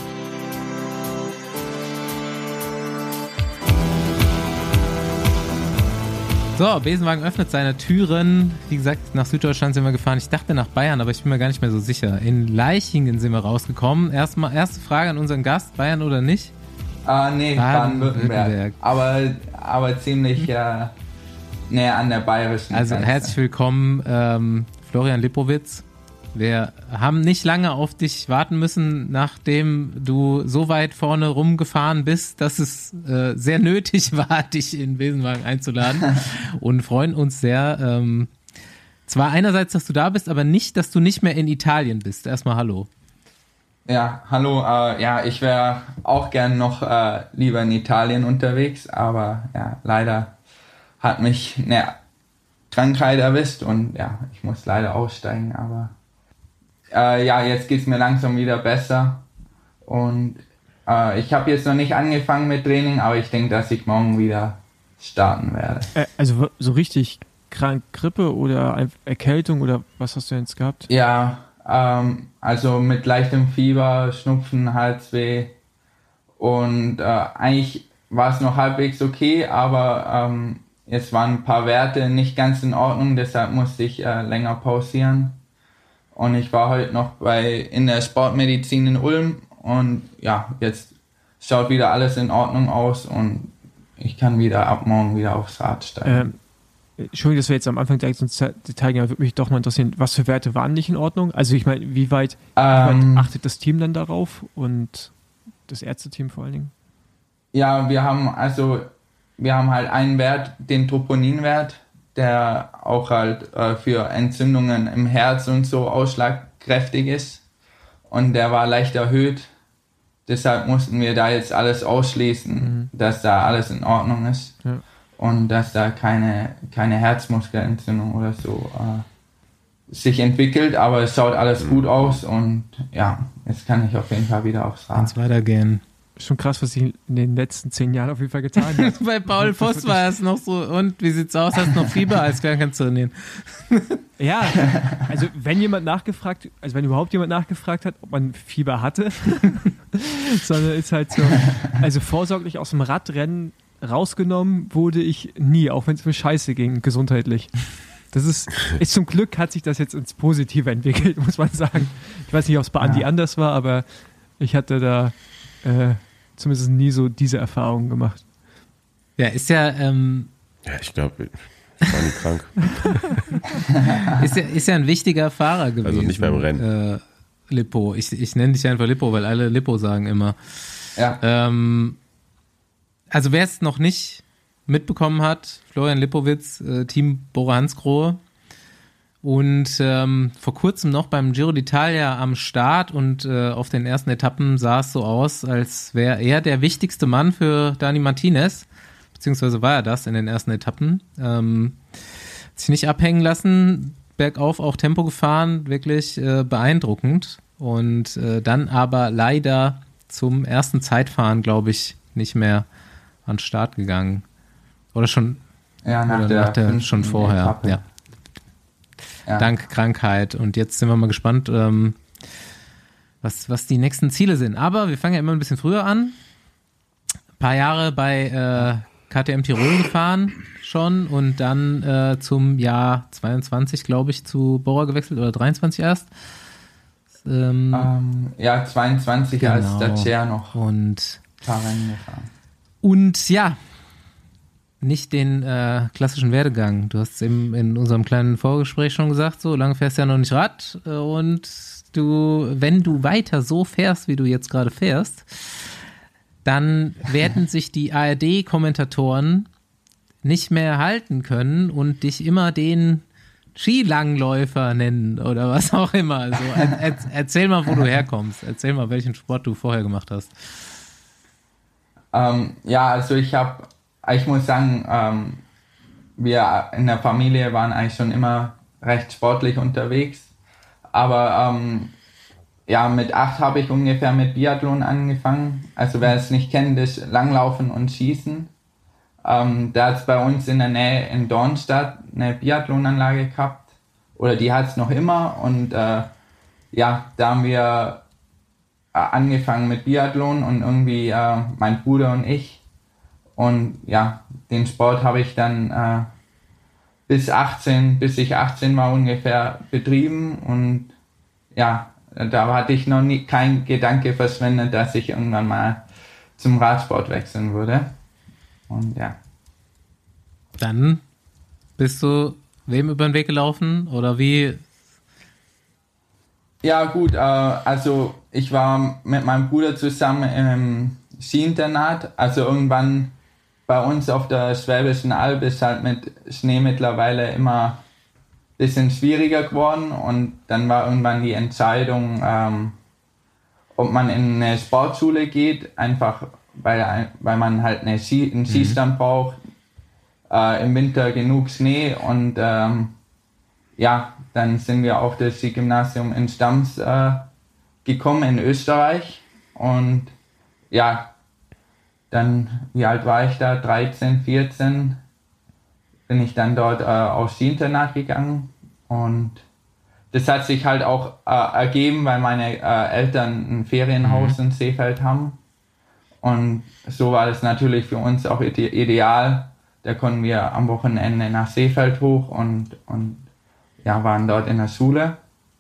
Speaker 2: So, Besenwagen öffnet seine Türen. Wie gesagt, nach Süddeutschland sind wir gefahren. Ich dachte nach Bayern, aber ich bin mir gar nicht mehr so sicher. In Leichingen sind wir rausgekommen. Erste Frage an unseren Gast, Bayern oder nicht?
Speaker 6: Nee, Baden-Württemberg. Aber ziemlich näher an der bayerischen
Speaker 2: Also
Speaker 6: Grenze.
Speaker 2: herzlich willkommen, Florian Lipowitz. Wir haben nicht lange auf dich warten müssen, nachdem du so weit vorne rumgefahren bist, dass es sehr nötig war, dich in den Besenwagen einzuladen und freuen uns sehr. Zwar einerseits, dass du da bist, aber nicht, dass du nicht mehr in Italien bist. Erstmal hallo.
Speaker 6: Ja, hallo. Ich wäre auch gern noch lieber in Italien unterwegs, aber ja, leider hat mich eine Krankheit erwischt und ja, ich muss leider aussteigen, aber jetzt geht's mir langsam wieder besser und ich habe jetzt noch nicht angefangen mit Training, aber ich denke, dass ich morgen wieder starten werde.
Speaker 3: Also so richtig krank, Grippe oder Erkältung oder was hast du jetzt gehabt?
Speaker 6: Ja, also mit leichtem Fieber, Schnupfen, Halsweh und eigentlich war es noch halbwegs okay, aber es waren ein paar Werte nicht ganz in Ordnung, deshalb musste ich länger pausieren. Und ich war heute noch in der Sportmedizin in Ulm und ja, jetzt schaut wieder alles in Ordnung aus und ich kann ab morgen wieder aufs Rad steigen.
Speaker 3: Entschuldigung, dass wir jetzt am Anfang direkt ins Detail gehen, aber würde mich doch mal interessieren, was für Werte waren nicht in Ordnung? Also ich meine, wie weit achtet das Team dann darauf und das Ärzteteam vor allen Dingen?
Speaker 6: Ja, wir haben halt einen Wert, den Troponinwert, der auch halt für Entzündungen im Herz und so ausschlagkräftig ist. Und der war leicht erhöht. Deshalb mussten wir da jetzt alles ausschließen, dass da alles in Ordnung ist. Ja. Und dass da keine Herzmuskelentzündung oder so sich entwickelt. Aber es schaut alles gut aus. Und ja, jetzt kann ich auf jeden Fall wieder aufs Rad.
Speaker 2: Kann es weitergehen.
Speaker 3: Schon krass, was sie in den letzten 10 Jahren auf jeden Fall getan hat.
Speaker 2: Bei Paul Voss war es noch so, und wie sieht's aus? Hast du noch Fieber? Alles klar, kannst du trainieren.
Speaker 3: Ja, also wenn überhaupt jemand nachgefragt hat, ob man Fieber hatte, sondern ist halt so, also vorsorglich aus dem Radrennen rausgenommen wurde ich nie, auch wenn es mir scheiße ging, gesundheitlich. Das ist zum Glück hat sich das jetzt ins Positive entwickelt, muss man sagen. Ich weiß nicht, ob es bei Andi anders war, aber ich hatte da zumindest nie so diese Erfahrungen gemacht.
Speaker 2: Ja, ist ja...
Speaker 4: ja, ich glaube, ich war nie krank.
Speaker 2: ist ja ein wichtiger Fahrer gewesen.
Speaker 4: Also nicht beim Rennen.
Speaker 2: Lippo. Ich nenne dich einfach Lippo, weil alle Lippo sagen immer.
Speaker 6: Ja.
Speaker 2: Also wer es noch nicht mitbekommen hat, Florian Lippowitz, Team Bora Hansgrohe, und vor kurzem noch beim Giro d'Italia am Start und auf den ersten Etappen sah es so aus, als wäre er der wichtigste Mann für Dani Martinez, beziehungsweise war er das in den ersten Etappen. Hat sich nicht abhängen lassen, bergauf auch Tempo gefahren, wirklich beeindruckend. Und dann aber leider zum ersten Zeitfahren, glaube ich, nicht mehr an den Start gegangen. Oder schon,
Speaker 6: ja, nach der
Speaker 2: schon vorher,
Speaker 6: Etappe.
Speaker 2: Ja. Ja. Dank Krankheit. Und jetzt sind wir mal gespannt, was die nächsten Ziele sind. Aber wir fangen ja immer ein bisschen früher an. Ein paar Jahre bei KTM Tirol gefahren schon und dann zum Jahr 22, glaube ich, zu Bora gewechselt oder 23 erst.
Speaker 6: Ja, 22
Speaker 2: genau.
Speaker 6: Als Stagiaire noch
Speaker 2: und
Speaker 6: ein paar Rennen gefahren.
Speaker 2: Und ja, nicht den klassischen Werdegang. Du hast es eben in unserem kleinen Vorgespräch schon gesagt, so lange fährst du ja noch nicht Rad und wenn du weiter so fährst, wie du jetzt gerade fährst, dann werden sich die ARD-Kommentatoren nicht mehr halten können und dich immer den Skilangläufer nennen oder was auch immer. Also erzähl mal, wo du herkommst. Erzähl mal, welchen Sport du vorher gemacht hast.
Speaker 6: Ja, also ich muss sagen, wir in der Familie waren eigentlich schon immer recht sportlich unterwegs. Aber ja, mit 8 habe ich ungefähr mit Biathlon angefangen. Also wer es nicht kennt, ist Langlaufen und Schießen. Da hat es bei uns in der Nähe in Dornstadt eine Biathlonanlage gehabt. Oder die hat es noch immer. Und ja, da haben wir angefangen mit Biathlon und irgendwie mein Bruder und ich. Und ja, den Sport habe ich dann bis ich 18 war ungefähr betrieben. Und ja, da hatte ich noch nie kein Gedanke verschwendet, dass ich irgendwann mal zum Radsport wechseln würde. Und ja.
Speaker 2: Dann bist du wem über den Weg gelaufen oder wie?
Speaker 6: Ja gut, also ich war mit meinem Bruder zusammen im Skiinternat. Also irgendwann bei uns auf der Schwäbischen Alb ist halt mit Schnee mittlerweile immer ein bisschen schwieriger geworden. Und dann war irgendwann die Entscheidung, ob man in eine Sportschule geht, einfach weil man halt einen Skistand braucht, im Winter genug Schnee und ja, dann sind wir auf das Skigymnasium in Stams gekommen in Österreich und ja, dann, wie alt war ich da? 13, 14 bin ich dann dort aufs Skiinternat gegangen und das hat sich halt auch ergeben, weil meine Eltern ein Ferienhaus in Seefeld haben. Und so war das natürlich für uns auch ideal. Da konnten wir am Wochenende nach Seefeld hoch und ja, waren dort in der Schule.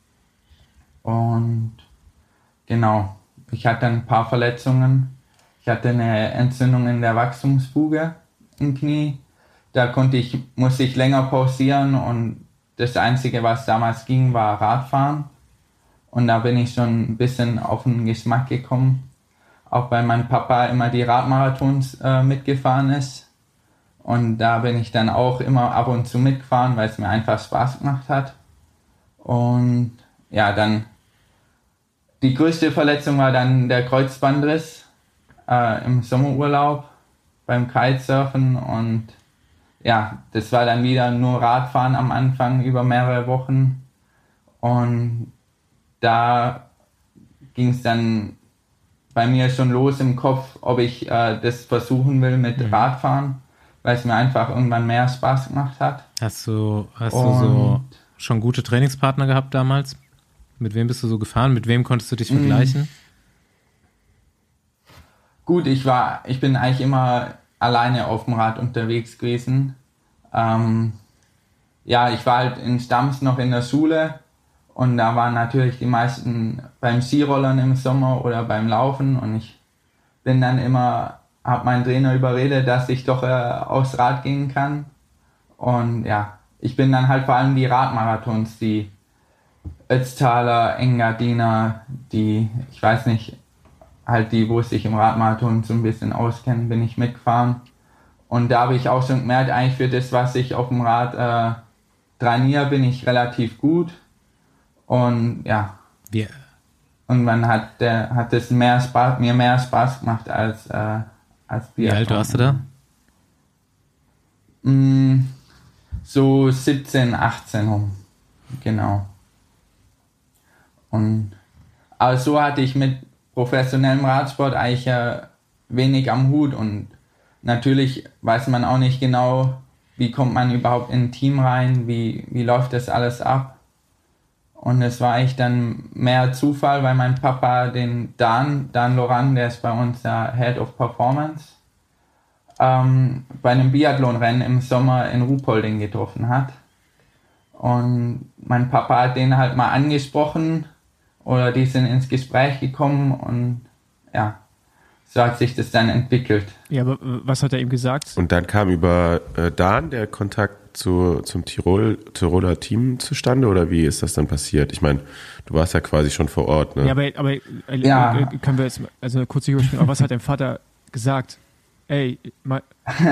Speaker 6: Und genau, ich hatte ein paar Verletzungen. Ich hatte eine Entzündung in der Wachstumsfuge im Knie. Da musste ich länger pausieren und das Einzige, was damals ging, war Radfahren. Und da bin ich schon ein bisschen auf den Geschmack gekommen. Auch weil mein Papa immer die Radmarathons mitgefahren ist. Und da bin ich dann auch immer ab und zu mitgefahren, weil es mir einfach Spaß gemacht hat. Und ja, dann die größte Verletzung war dann der Kreuzbandriss im Sommerurlaub beim Kitesurfen. Und ja, das war dann wieder nur Radfahren am Anfang über mehrere Wochen. Und da ging es dann bei mir schon los im Kopf, ob ich das versuchen will mit Radfahren, weil es mir einfach irgendwann mehr Spaß gemacht hat.
Speaker 2: Hast du so schon gute Trainingspartner gehabt damals? Mit wem bist du so gefahren? Mit wem konntest du dich vergleichen?
Speaker 6: Gut, ich bin eigentlich immer alleine auf dem Rad unterwegs gewesen. Ja, ich war halt in Stams noch in der Schule und da waren natürlich die meisten beim Skirollern im Sommer oder beim Laufen und ich bin dann immer, habe meinen Trainer überredet, dass ich doch aufs Rad gehen kann. Und ja, ich bin dann halt vor allem die Radmarathons, die Ötztaler, Engadiner, die, ich weiß nicht, halt die, wo sich im Radmarathon so ein bisschen auskennen, bin ich mitgefahren. Und da habe ich auch schon gemerkt, eigentlich für das, was ich auf dem Rad trainiere, bin ich relativ gut. Und ja, und man hat das mir mehr Spaß gemacht als Biathlon.
Speaker 2: Wie alt warst du da?
Speaker 6: So 17, 18 rum, genau. Aber so hatte ich mit professionellem Radsport eigentlich wenig am Hut und natürlich weiß man auch nicht genau, wie kommt man überhaupt in ein Team rein, wie läuft das alles ab. Und es war eigentlich dann mehr Zufall, weil mein Papa den Dan Loran, der ist bei uns der Head of Performance, bei einem Biathlonrennen im Sommer in Ruhpolding getroffen hat. Und mein Papa hat den halt mal angesprochen oder die sind ins Gespräch gekommen und ja, so hat sich das dann entwickelt.
Speaker 3: Ja, aber was hat er ihm gesagt?
Speaker 4: Und dann kam über Dan der Kontakt zum Tiroler Team zustande oder wie ist das dann passiert? Ich meine, du warst ja quasi schon vor Ort, ne?
Speaker 3: Ja, aber können wir jetzt also eine kurze überspringen, aber was hat dein Vater gesagt? Ey, mein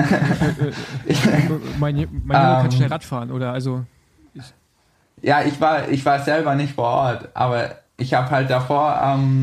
Speaker 3: Junge kann schnell Rad fahren, oder? Also
Speaker 6: ja, ich war selber nicht vor Ort, aber ich habe halt davor,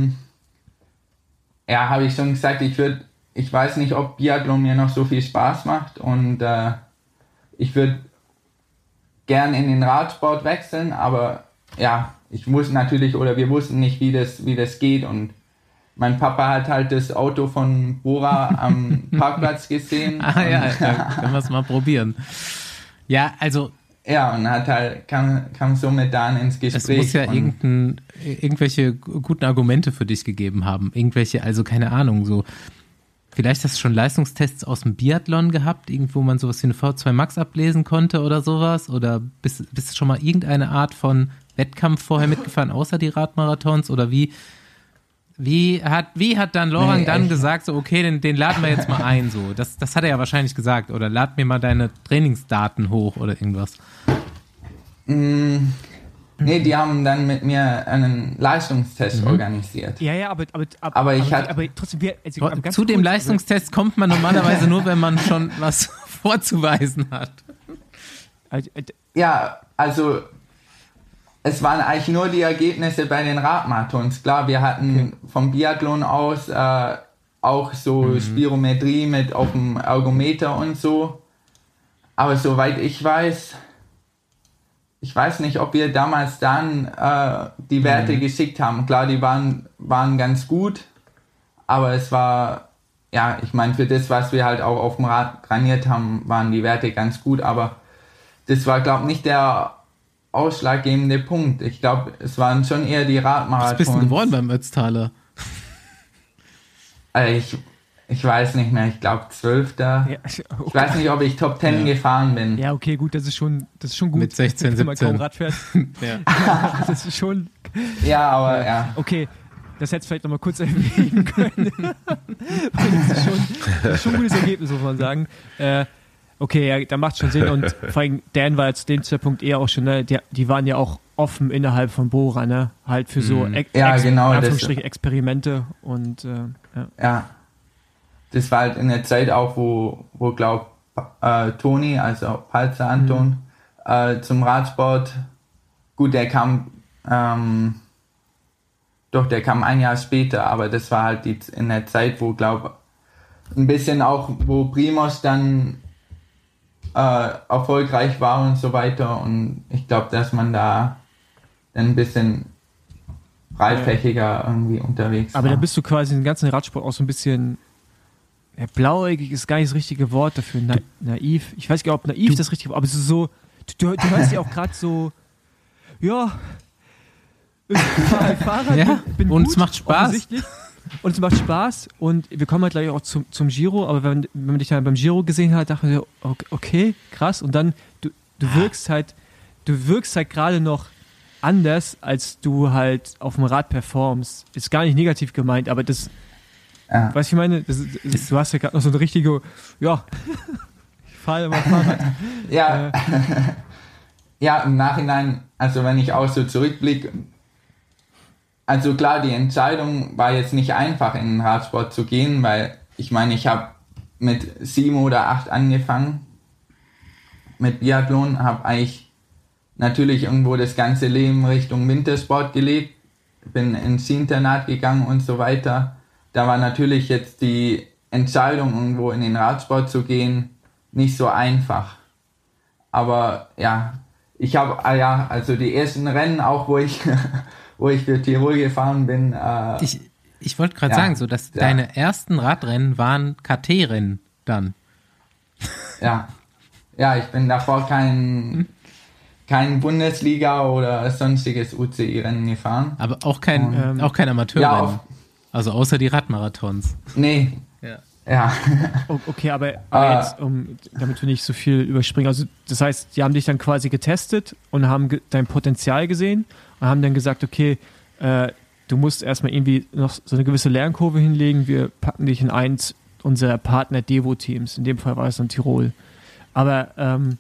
Speaker 6: habe ich schon gesagt, ich weiß nicht, ob Biathlon mir noch so viel Spaß macht und ich würde gern in den Radsport wechseln, aber ja, wir wussten nicht, wie das geht und mein Papa hat halt das Auto von Bora am Parkplatz gesehen.
Speaker 2: Ja, können wir es mal probieren. Ja, also
Speaker 6: ja, und kam so mit Dan ins Gespräch.
Speaker 2: Es muss ja irgendwelche guten Argumente für dich gegeben haben. Also keine Ahnung, so. Vielleicht hast du schon Leistungstests aus dem Biathlon gehabt, irgendwo man sowas wie eine V2 Max ablesen konnte oder sowas? Oder bist du schon mal irgendeine Art von Wettkampf vorher mitgefahren, außer die Radmarathons? Oder wie hat dann Lorang dann gesagt, so okay, den laden wir jetzt mal ein, so. Das hat er ja wahrscheinlich gesagt. Oder lad mir mal deine Trainingsdaten hoch oder irgendwas.
Speaker 6: Nee, die haben dann mit mir einen Leistungstest organisiert.
Speaker 3: Ja, aber trotzdem,
Speaker 2: zu dem Leistungstest kommt man normalerweise nur, wenn man schon was vorzuweisen hat.
Speaker 6: Ja, also es waren eigentlich nur die Ergebnisse bei den Radmarathons. Klar, wir hatten vom Biathlon aus auch so Spirometrie mit auf dem Ergometer und so. Aber soweit ich weiß nicht, ob wir damals dann die Werte geschickt haben. Klar, die waren ganz gut, aber es war, ja, ich meine, für das, was wir halt auch auf dem Rad trainiert haben, waren die Werte ganz gut, aber das war, glaube ich, nicht der ausschlaggebende Punkt. Ich glaube, es waren schon eher die Radmarathons.
Speaker 2: Was bist du geworden beim Ötztaler?
Speaker 6: ich weiß nicht mehr, ich glaube 12.
Speaker 3: Ja, okay.
Speaker 6: Ich weiß nicht, ob ich Top 10 gefahren bin.
Speaker 3: Ja, okay, gut, das ist schon gut.
Speaker 2: Mit 16,
Speaker 3: wenn man
Speaker 2: 17.
Speaker 3: kaum Rad fährt.
Speaker 2: Ja.
Speaker 3: Das ist schon...
Speaker 6: Ja, aber ja.
Speaker 3: Okay, das hätte es vielleicht nochmal kurz erwähnen können. Das ist schon ein gutes Ergebnis, muss man sagen. Okay, ja, da macht es schon Sinn. Und vor allem Dan war ja zu dem Zeitpunkt eher auch schon, ne, die waren ja auch offen innerhalb von Bora, ne? Halt für so
Speaker 6: genau,
Speaker 3: Experimente und
Speaker 6: ja. Das war halt in der Zeit auch, wo glaub Toni, also Palzer Anton, zum Radsport, gut, der kam der kam ein Jahr später, aber das war halt in der Zeit, wo glaub ein bisschen auch, wo Primož dann erfolgreich war und so weiter, und ich glaube, dass man da ein bisschen breitfächiger irgendwie unterwegs war.
Speaker 3: Aber da bist du quasi den ganzen Radsport auch so ein bisschen blauäugig, ist gar nicht das richtige Wort dafür, naiv. Ich weiß gar nicht, ob naiv das richtige Wort, aber es ist so, du hörst ja auch gerade so, ja, ich fahre halt Fahrrad,
Speaker 2: ja,
Speaker 3: bin
Speaker 2: und
Speaker 3: gut,
Speaker 2: es macht Spaß.
Speaker 3: Und es macht Spaß und wir kommen halt gleich auch zum Giro, aber wenn man dich dann beim Giro gesehen hat, dachte man so, okay, krass, und dann, du wirkst halt gerade noch anders, als du halt auf dem Rad performst. Ist gar nicht negativ gemeint, aber das, weißt du, ich meine, du hast ja gerade noch so eine richtige, ja, ich fahre immer Fahrrad.
Speaker 6: Ja, ja, im Nachhinein, also wenn ich auch so zurückblicke, also klar, die Entscheidung war jetzt nicht einfach, in den Radsport zu gehen, weil ich meine, ich habe mit 7 oder 8 angefangen mit Biathlon, habe eigentlich natürlich irgendwo das ganze Leben Richtung Wintersport gelebt, bin ins Internat gegangen und so weiter. Da war natürlich jetzt die Entscheidung, irgendwo in den Radsport zu gehen, nicht so einfach. Aber ja, ich habe also die ersten Rennen auch, wo ich für Tirol gefahren bin.
Speaker 2: Ich wollte gerade sagen, so dass deine ersten Radrennen waren KT-Rennen dann.
Speaker 6: Ja, ich bin davor kein Bundesliga oder sonstiges UCI-Rennen gefahren.
Speaker 2: Aber auch kein Amateurrennen. Ja, also außer die Radmarathons.
Speaker 6: Nee. Ja.
Speaker 3: Okay, aber jetzt, damit wir nicht so viel überspringen, also das heißt, die haben dich dann quasi getestet und haben dein Potenzial gesehen und haben dann gesagt, okay, du musst erstmal irgendwie noch so eine gewisse Lernkurve hinlegen, wir packen dich in eins unserer Partner-Devo-Teams, in dem Fall war es dann Tirol. Aber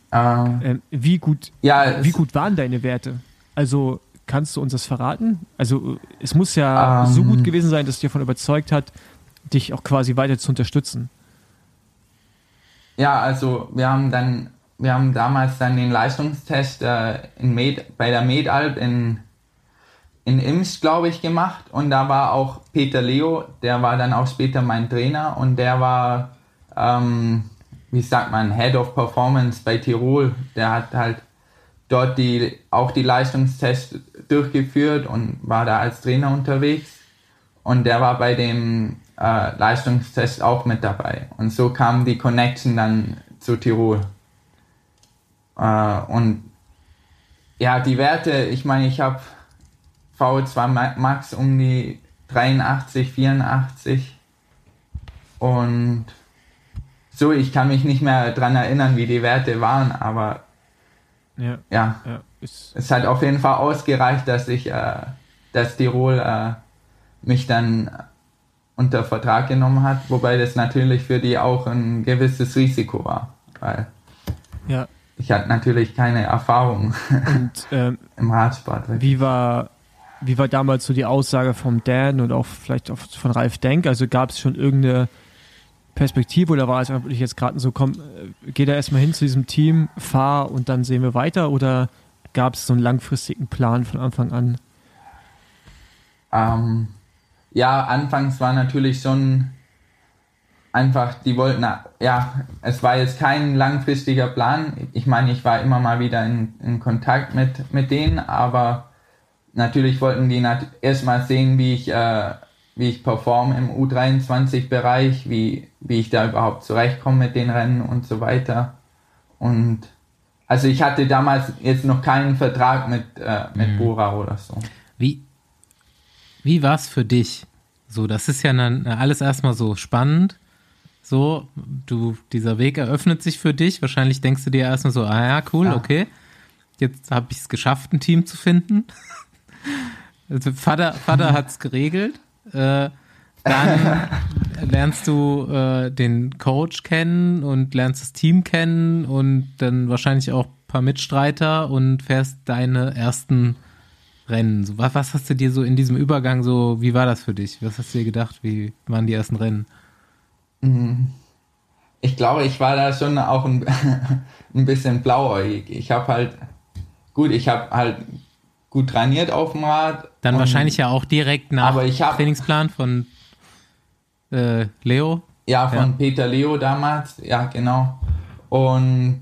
Speaker 3: wie gut waren deine Werte? Also kannst du uns das verraten? Also es muss ja so gut gewesen sein, dass es dir davon überzeugt hat, dich auch quasi weiter zu unterstützen.
Speaker 6: Ja, also wir haben damals dann den Leistungstest bei der Medalp in Imst, glaube ich, gemacht, und da war auch Peter Leo, der war dann auch später mein Trainer, und der war, Head of Performance bei Tirol. Der hat halt dort auch die Leistungstests durchgeführt und war da als Trainer unterwegs, und der war bei dem Leistungstest auch mit dabei, und so kam die Connection dann zu Tirol. Und ja, die Werte, ich meine, ich habe VO2 Max um die 83, 84, und so, ich kann mich nicht mehr dran erinnern, wie die Werte waren, aber es hat auf jeden Fall ausgereicht, dass Tirol mich dann unter Vertrag genommen hat, wobei das natürlich für die auch ein gewisses Risiko war, weil ich hatte natürlich keine Erfahrung im Radsport.
Speaker 3: Wie war damals so die Aussage vom Dan und auch vielleicht auch von Ralf Denk? Also gab es schon irgendeine Perspektive oder war es einfach wirklich jetzt gerade so, komm, geh da erstmal hin zu diesem Team, fahr und dann sehen wir weiter, oder gab es so einen langfristigen Plan von Anfang an?
Speaker 6: Ja, anfangs war natürlich schon einfach, die wollten, es war jetzt kein langfristiger Plan. Ich meine, ich war immer mal wieder in Kontakt mit denen, aber natürlich wollten die erstmal sehen, wie ich performe im U23-Bereich, wie ich da überhaupt zurechtkomme mit den Rennen und so weiter. Und also ich hatte damals jetzt noch keinen Vertrag mit Bora oder so.
Speaker 2: Wie war es für dich? So, das ist ja dann alles erstmal so spannend. so, dieser Weg eröffnet sich für dich. Wahrscheinlich denkst du dir erstmal so, cool, okay. Jetzt habe ich es geschafft, ein Team zu finden. Also Vater hat es geregelt. Dann lernst du den Coach kennen und lernst das Team kennen und dann wahrscheinlich auch ein paar Mitstreiter und fährst deine ersten Rennen. So, was hast du dir so in diesem Übergang so, wie war das für dich? Was hast du dir gedacht? Wie waren die ersten Rennen?
Speaker 6: Ich glaube, ich war da schon auch ein bisschen blauäugig. Ich habe halt gut trainiert auf dem Rad.
Speaker 2: Dann wahrscheinlich ja auch direkt nach
Speaker 6: Trainingsplan
Speaker 2: von Leo.
Speaker 6: Ja, von Peter Leo damals. Ja, genau. Und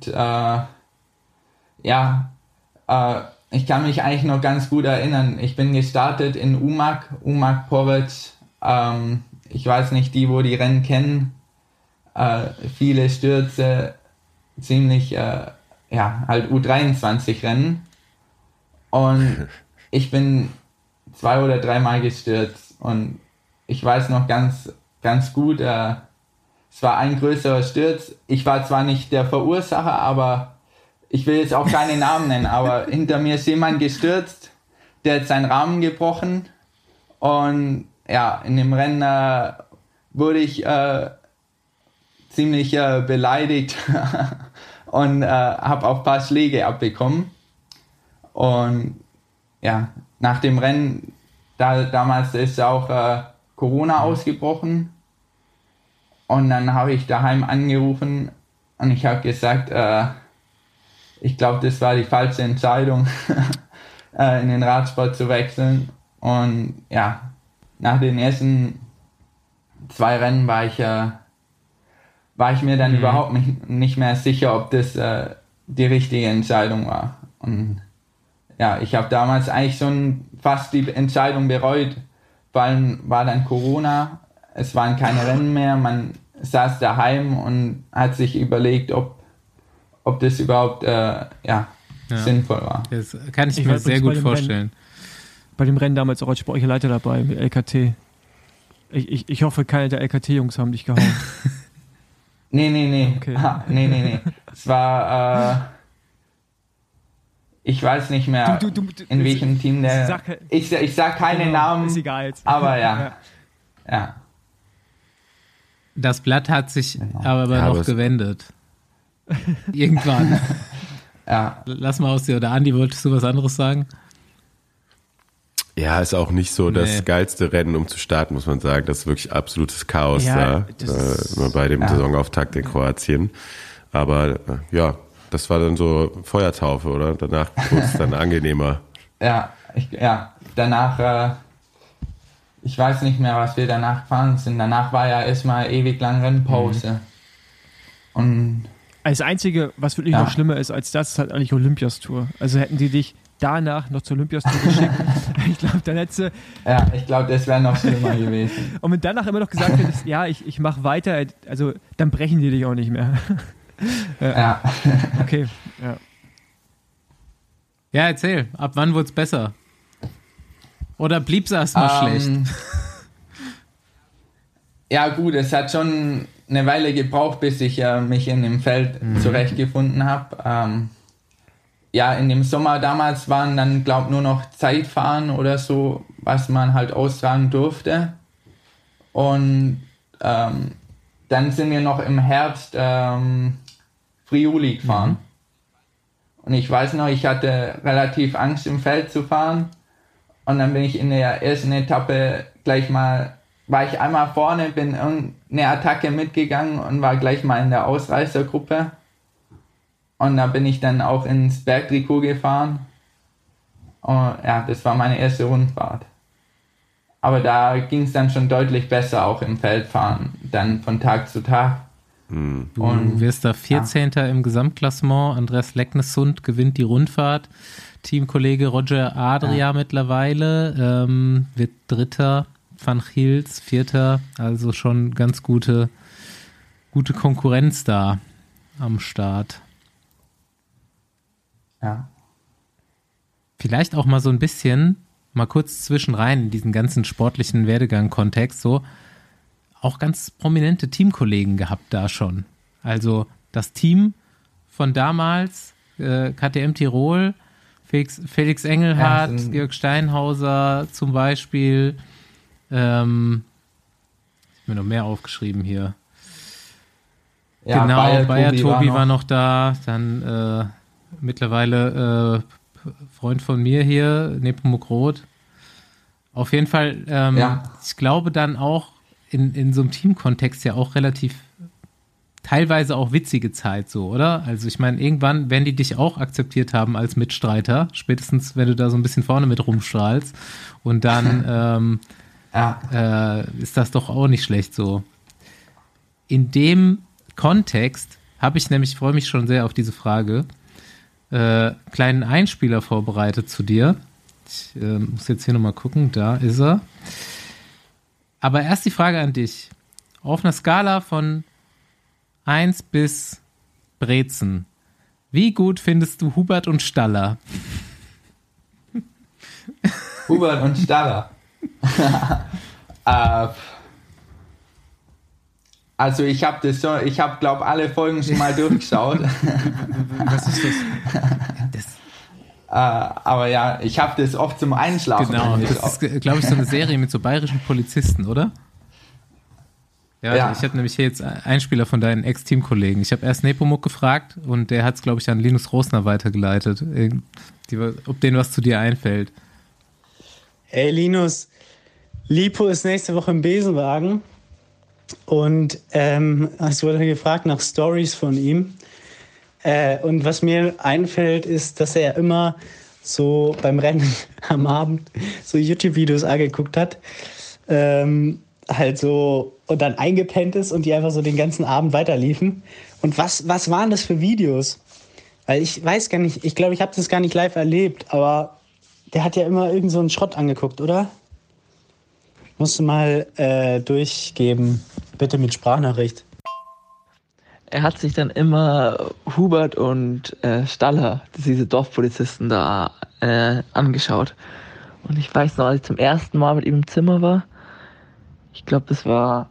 Speaker 6: ich kann mich eigentlich noch ganz gut erinnern. Ich bin gestartet in Umag Porridge. Ich weiß nicht, wo die Rennen kennen. Viele Stürze, ziemlich, halt U23-Rennen. Und ich bin 2 oder 3 Mal gestürzt. Und ich weiß noch ganz, ganz gut, es war ein größerer Sturz. Ich war zwar nicht der Verursacher, aber ich will jetzt auch keine Namen nennen, aber hinter mir ist jemand gestürzt, der hat seinen Rahmen gebrochen. Und ja, in dem Rennen wurde ich ziemlich beleidigt und habe auch ein paar Schläge abbekommen. Und ja, nach dem Rennen, damals ist auch Corona ausgebrochen. Und dann habe ich daheim angerufen und ich habe gesagt, ich glaube, das war die falsche Entscheidung, in den Radsport zu wechseln. Und ja, nach den ersten 2 Rennen war ich mir dann überhaupt nicht mehr sicher, ob das die richtige Entscheidung war. Und ja, ich habe damals eigentlich schon fast die Entscheidung bereut, weil war dann Corona, es waren keine Rennen mehr, man saß daheim und hat sich überlegt, ob das überhaupt sinnvoll war.
Speaker 2: Das kann ich mir sehr gut vorstellen.
Speaker 3: Bei dem Rennen damals auch als sportlicher Leiter dabei mit LKT. Ich hoffe, keine der LKT-Jungs haben dich gehauen.
Speaker 6: Nee.
Speaker 3: Okay.
Speaker 6: Nee. Es war, ich weiß nicht mehr, in welchem Team der... Ich sag keine Namen,
Speaker 3: ist egal jetzt.
Speaker 6: Aber ja.
Speaker 2: Das Blatt hat sich aber noch gewendet. Irgendwann.
Speaker 6: Ja.
Speaker 2: Lass mal aus dir. Oder Andi, wolltest du was anderes sagen?
Speaker 4: Ja, ist auch nicht so das geilste Rennen, um zu starten, muss man sagen. Das ist wirklich absolutes Chaos da, immer bei dem Saisonauftakt in Kroatien. Aber das war dann so Feuertaufe, oder? Danach wurde es dann angenehmer.
Speaker 6: Danach, ich weiß nicht mehr, was wir danach gefahren sind. Danach war ja erstmal ewig lang Rennpause. Und
Speaker 3: das Einzige, was wirklich noch schlimmer ist als das, ist halt eigentlich Olympias-Tour. Also hätten die dich danach noch zur Olympias-Tour geschickt, ich glaube, dann hättest du...
Speaker 6: Ja, ich glaube, das wäre noch schlimmer gewesen.
Speaker 3: Und wenn danach immer noch gesagt hättest, ich mache weiter, also dann brechen die dich auch nicht mehr.
Speaker 6: Ja.
Speaker 3: Okay, ja.
Speaker 2: Ja, erzähl, ab wann wurde es besser? Oder blieb es erstmal schlecht?
Speaker 6: Ja gut, es hat schon eine Weile gebraucht, bis ich mich in dem Feld zurechtgefunden habe. In dem Sommer damals waren dann, glaube ich, nur noch Zeitfahren oder so, was man halt austragen durfte. Und dann sind wir noch im Herbst Friuli gefahren. Und ich weiß noch, ich hatte relativ Angst, im Feld zu fahren. Und dann bin ich in der ersten Etappe war ich einmal vorne, bin eine Attacke mitgegangen und war gleich mal in der Ausreißergruppe. Und da bin ich dann auch ins Bergtrikot gefahren. Und das war meine erste Rundfahrt. Aber da ging es dann schon deutlich besser, auch im Feldfahren, dann von Tag zu Tag.
Speaker 2: Du wirst da 14. im Gesamtklassement. Andreas Leknessund gewinnt die Rundfahrt. Teamkollege Roger Adria mittlerweile wird Dritter. Van Giels 4. Also schon ganz gute Konkurrenz da am Start.
Speaker 6: Ja.
Speaker 2: Vielleicht auch mal so ein bisschen, mal kurz zwischenrein in diesen ganzen sportlichen Werdegang-Kontext so. auch ganz prominente Teamkollegen gehabt da schon. Also das Team von damals, KTM Tirol, Felix Engelhardt, ja, Georg Steinhauser zum Beispiel. Ich habe mir noch mehr aufgeschrieben hier. Ja, genau, Bayer Tobi war noch da. Dann mittlerweile Freund von mir hier, Nepomuk Roth. Auf jeden Fall, ich glaube dann auch in so einem Teamkontext ja auch relativ teilweise auch witzige Zeit so, oder? Also ich meine, irgendwann werden die dich auch akzeptiert haben als Mitstreiter, spätestens wenn du da so ein bisschen vorne mit rumstrahlst und dann ist das doch auch nicht schlecht so. In dem Kontext habe ich nämlich, freue mich schon sehr auf diese Frage, kleinen Einspieler vorbereitet zu dir. Ich muss jetzt hier nochmal gucken, da ist er. Aber erst die Frage an dich. Auf einer Skala von 1 bis Brezen, wie gut findest du Hubert und Staller?
Speaker 6: Hubert und Staller. Also ich habe glaube alle Folgen schon mal durchgeschaut.
Speaker 3: Was ist das?
Speaker 6: Aber ja, ich habe das oft zum Einschlafen.
Speaker 2: Genau, das ist, glaube ich, so eine Serie mit so bayerischen Polizisten, oder? Ja. Ich habe nämlich hier jetzt Einspieler von deinen Ex-Teamkollegen. Ich habe erst Nepomuk gefragt und der hat es, glaube ich, an Linus Rosner weitergeleitet, ob denen was zu dir einfällt.
Speaker 7: Ey, Linus, Lipo ist nächste Woche im Besenwagen und es wurde gefragt nach Stories von ihm. Und was mir einfällt, ist, dass er immer so beim Rennen am Abend so YouTube-Videos angeguckt hat, halt so und dann eingepennt ist und die einfach so den ganzen Abend weiterliefen. Und was waren das für Videos? Weil ich weiß gar nicht, ich glaube, ich habe das gar nicht live erlebt, aber der hat ja immer irgend so einen Schrott angeguckt, oder? Musst du mal durchgeben, bitte mit Sprachnachricht.
Speaker 8: Er hat sich dann immer Hubert und Staller, diese Dorfpolizisten da, angeschaut. Und ich weiß noch, als ich zum ersten Mal mit ihm im Zimmer war, ich glaube, das war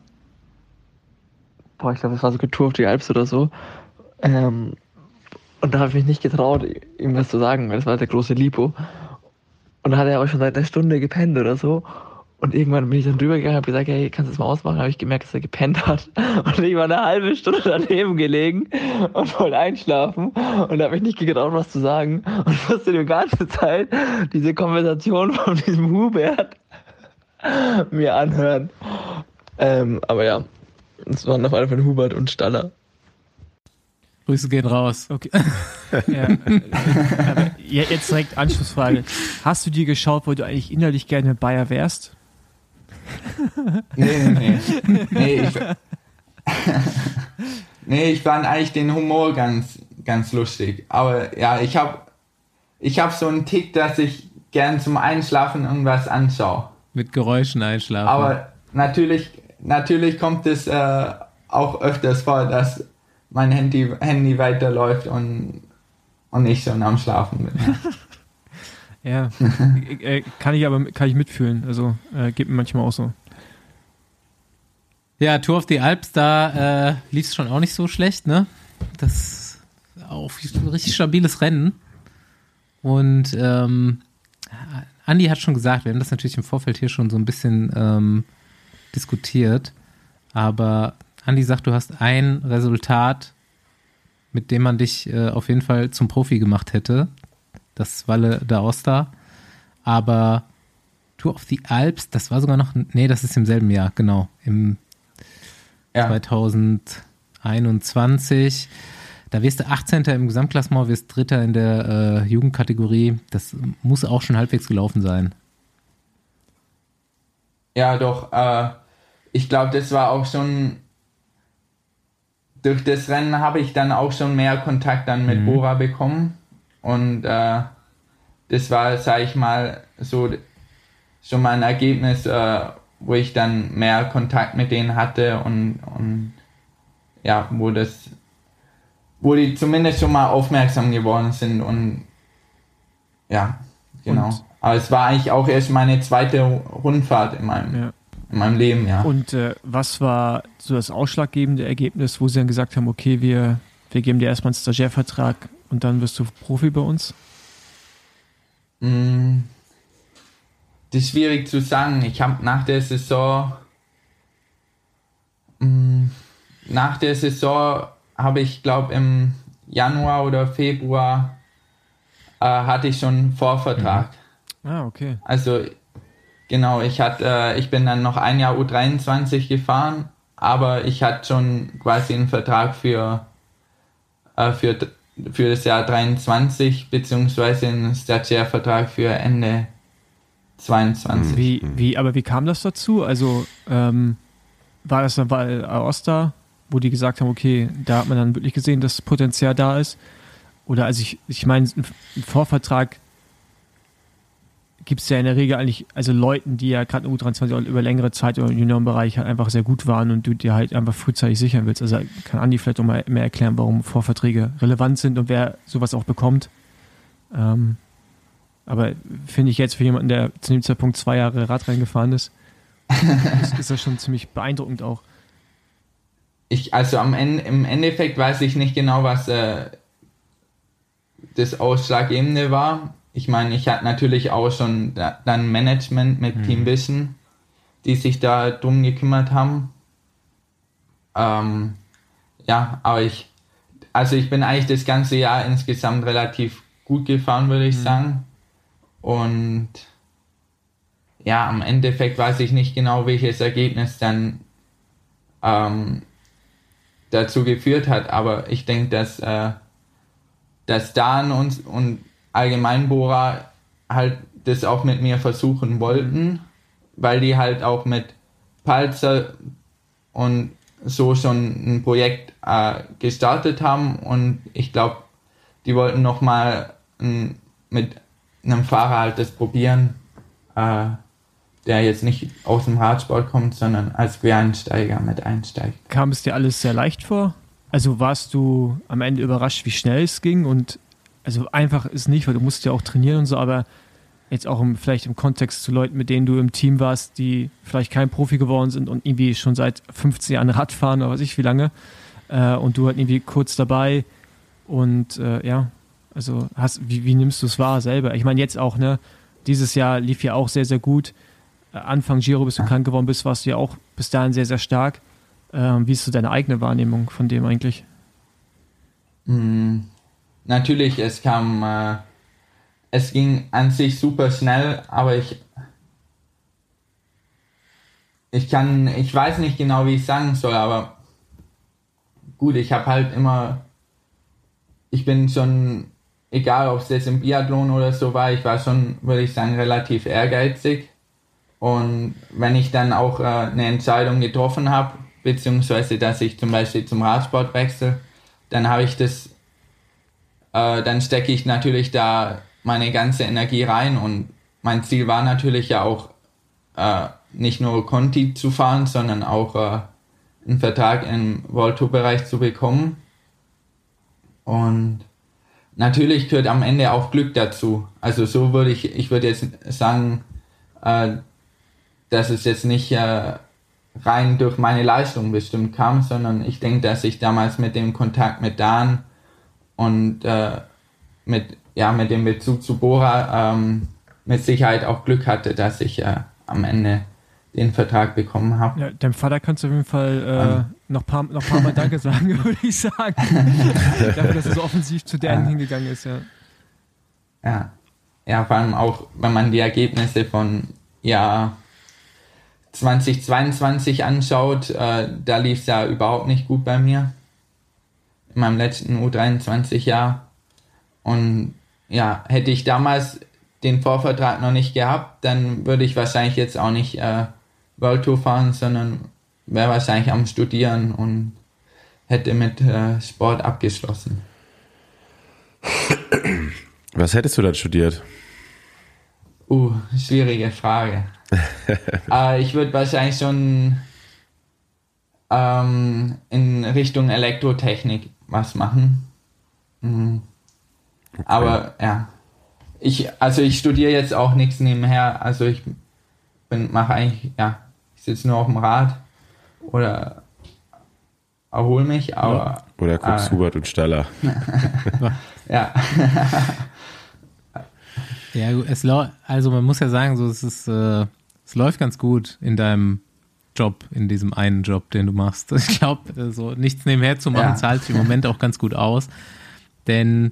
Speaker 8: sogar Tour of the Alps oder so. Und da habe ich mich nicht getraut, ihm was zu sagen, weil das war der große Lipo. Und da hat er auch schon seit einer Stunde gepennt oder so. Und irgendwann bin ich dann drüber gegangen und habe gesagt, hey, kannst du das mal ausmachen? Habe ich gemerkt, dass er gepennt hat. Und ich war eine halbe Stunde daneben gelegen und wollte einschlafen. Und da habe ich nicht getraut, was zu sagen. Und musste die ganze Zeit diese Konversation von diesem Hubert mir anhören. Aber ja, es waren auf alle Fälle Hubert und Staller.
Speaker 2: Grüße gehen raus.
Speaker 3: Okay. Aber jetzt direkt Anschlussfrage. Hast du dir geschaut, weil du eigentlich innerlich gerne Bayer wärst?
Speaker 6: Nee. Ich fand eigentlich den Humor ganz lustig. Aber ja, ich hab so einen Tick, dass ich gern zum Einschlafen irgendwas anschaue.
Speaker 2: Mit Geräuschen einschlafen.
Speaker 6: Aber natürlich kommt es auch öfters vor, dass mein Handy weiterläuft und ich schon am Schlafen bin.
Speaker 3: Ja, kann ich mitfühlen. Also geht mir manchmal auch so.
Speaker 2: Ja, Tour of the Alps, da lief es schon auch nicht so schlecht, ne? Das ist auch ein richtig stabiles Rennen. Und Andi hat schon gesagt, wir haben das natürlich im Vorfeld hier schon so ein bisschen diskutiert, aber Andi sagt, du hast ein Resultat, mit dem man dich auf jeden Fall zum Profi gemacht hätte. Das Valle d'Aosta. Aber Tour of the Alps, das war sogar noch, nee, das ist im selben Jahr, genau, im 2021. Da wirst du 18. im Gesamtklassement, wirst 3. in der Jugendkategorie. Das muss auch schon halbwegs gelaufen sein.
Speaker 6: Ja, doch. Ich glaube, das war auch schon, durch das Rennen habe ich dann auch schon mehr Kontakt dann mit Bora bekommen. Und das war, sage ich mal, so schon mal ein Ergebnis, wo ich dann mehr Kontakt mit denen hatte und ja, wo die zumindest schon mal aufmerksam geworden sind und ja, genau. Aber es war eigentlich auch erst meine zweite Rundfahrt in meinem Leben, ja.
Speaker 3: Und was war so das ausschlaggebende Ergebnis, wo sie dann gesagt haben, okay, wir geben dir erstmal einen Stagiairvertrag und dann wirst du Profi bei uns?
Speaker 6: Das ist schwierig zu sagen. Ich habe nach der Saison habe ich, glaube im Januar oder Februar hatte ich schon einen Vorvertrag.
Speaker 3: Okay.
Speaker 6: Also genau, ich bin dann noch ein Jahr U23 gefahren, aber ich hatte schon quasi einen Vertrag für das Jahr 23 beziehungsweise einen Stagiairvertrag für Ende 22.
Speaker 3: Wie kam das dazu? Also war das dann bei Aosta, wo die gesagt haben, okay, da hat man dann wirklich gesehen, dass Potenzial da ist? Oder also ich meine, ein Vorvertrag gibt es ja in der Regel eigentlich, also Leuten, die ja gerade U23 über längere Zeit im Juniorenbereich halt einfach sehr gut waren und du dir halt einfach frühzeitig sichern willst. Also kann Andi vielleicht noch mal mehr erklären, warum Vorverträge relevant sind und wer sowas auch bekommt. Aber finde ich jetzt für jemanden, der zu dem Zeitpunkt 2 Jahre Radrennen gefahren ist, ist das schon ziemlich beeindruckend auch.
Speaker 6: Im Endeffekt weiß ich nicht genau, was das Ausschlaggebende war. Ich meine, ich hatte natürlich auch schon dann Management mit Team Vision, die sich da drum gekümmert haben. Aber ich bin eigentlich das ganze Jahr insgesamt relativ gut gefahren, würde ich sagen. Und ja, am Endeffekt weiß ich nicht genau, welches Ergebnis dann dazu geführt hat, aber ich denke, dass Dan und allgemein Bora halt das auch mit mir versuchen wollten, weil die halt auch mit Palzer und so schon ein Projekt gestartet haben und ich glaube, die wollten nochmal mit einem Fahrer halt das probieren, der jetzt nicht aus dem Radsport kommt, sondern als Quereinsteiger mit einsteigt.
Speaker 3: Kam es dir alles sehr leicht vor? Also warst du am Ende überrascht, wie schnell es ging? Und also einfach ist nicht, weil du musst ja auch trainieren und so, aber jetzt auch vielleicht im Kontext zu Leuten, mit denen du im Team warst, die vielleicht kein Profi geworden sind und irgendwie schon seit 15 Jahren Rad fahren oder weiß ich wie lange und du halt irgendwie kurz dabei und also wie nimmst du es wahr selber? Ich meine jetzt auch, ne, dieses Jahr lief ja auch sehr, sehr gut. Anfang Giro, bis du krank geworden bist, warst du ja auch bis dahin sehr, sehr stark. Wie ist so deine eigene Wahrnehmung von dem eigentlich?
Speaker 6: Natürlich, es ging an sich super schnell, aber ich weiß nicht genau, wie ich sagen soll, aber gut, ich bin schon, egal ob es jetzt im Biathlon oder so war, ich war schon, würde ich sagen, relativ ehrgeizig. Und wenn ich dann auch eine Entscheidung getroffen habe, beziehungsweise dass ich zum Beispiel zum Radsport wechsle, dann habe ich dann stecke ich natürlich da meine ganze Energie rein und mein Ziel war natürlich ja auch nicht nur Conti zu fahren, sondern auch einen Vertrag im World Tour Bereich zu bekommen. Und natürlich gehört am Ende auch Glück dazu. Also so würde ich würde jetzt sagen, dass es jetzt nicht rein durch meine Leistung bestimmt kam, sondern ich denke, dass ich damals mit dem Kontakt mit Dan und mit dem Bezug zu Bora mit Sicherheit auch Glück hatte, dass ich am Ende den Vertrag bekommen habe.
Speaker 3: Ja, deinem Vater kannst du auf jeden Fall noch ein paar Mal Danke sagen, würde ich sagen. Dafür, dass er so offensiv zu denen hingegangen ist, ja.
Speaker 6: Ja, vor allem auch, wenn man die Ergebnisse von Jahr 2022 anschaut, da lief es ja überhaupt nicht gut bei mir. In meinem letzten U23-Jahr. Und ja, hätte ich damals den Vorvertrag noch nicht gehabt, dann würde ich wahrscheinlich jetzt auch nicht World Tour fahren, sondern wäre wahrscheinlich am Studieren und hätte mit Sport abgeschlossen.
Speaker 4: Was hättest du dann studiert?
Speaker 6: Schwierige Frage. Ich würde wahrscheinlich schon in Richtung Elektrotechnik was machen. Okay. Aber ja, ich studiere jetzt auch nichts nebenher. Also ich mache eigentlich, ich sitze nur auf dem Rad oder erhole mich, aber...
Speaker 4: Oder guckst Hubert und Staller.
Speaker 6: Ja.
Speaker 2: Ja, also man muss ja sagen, so es läuft ganz gut in deinem Job, in diesem einen Job, den du machst. Ich glaube, so nichts nebenher zu machen, zahlt sich im Moment auch ganz gut aus. Denn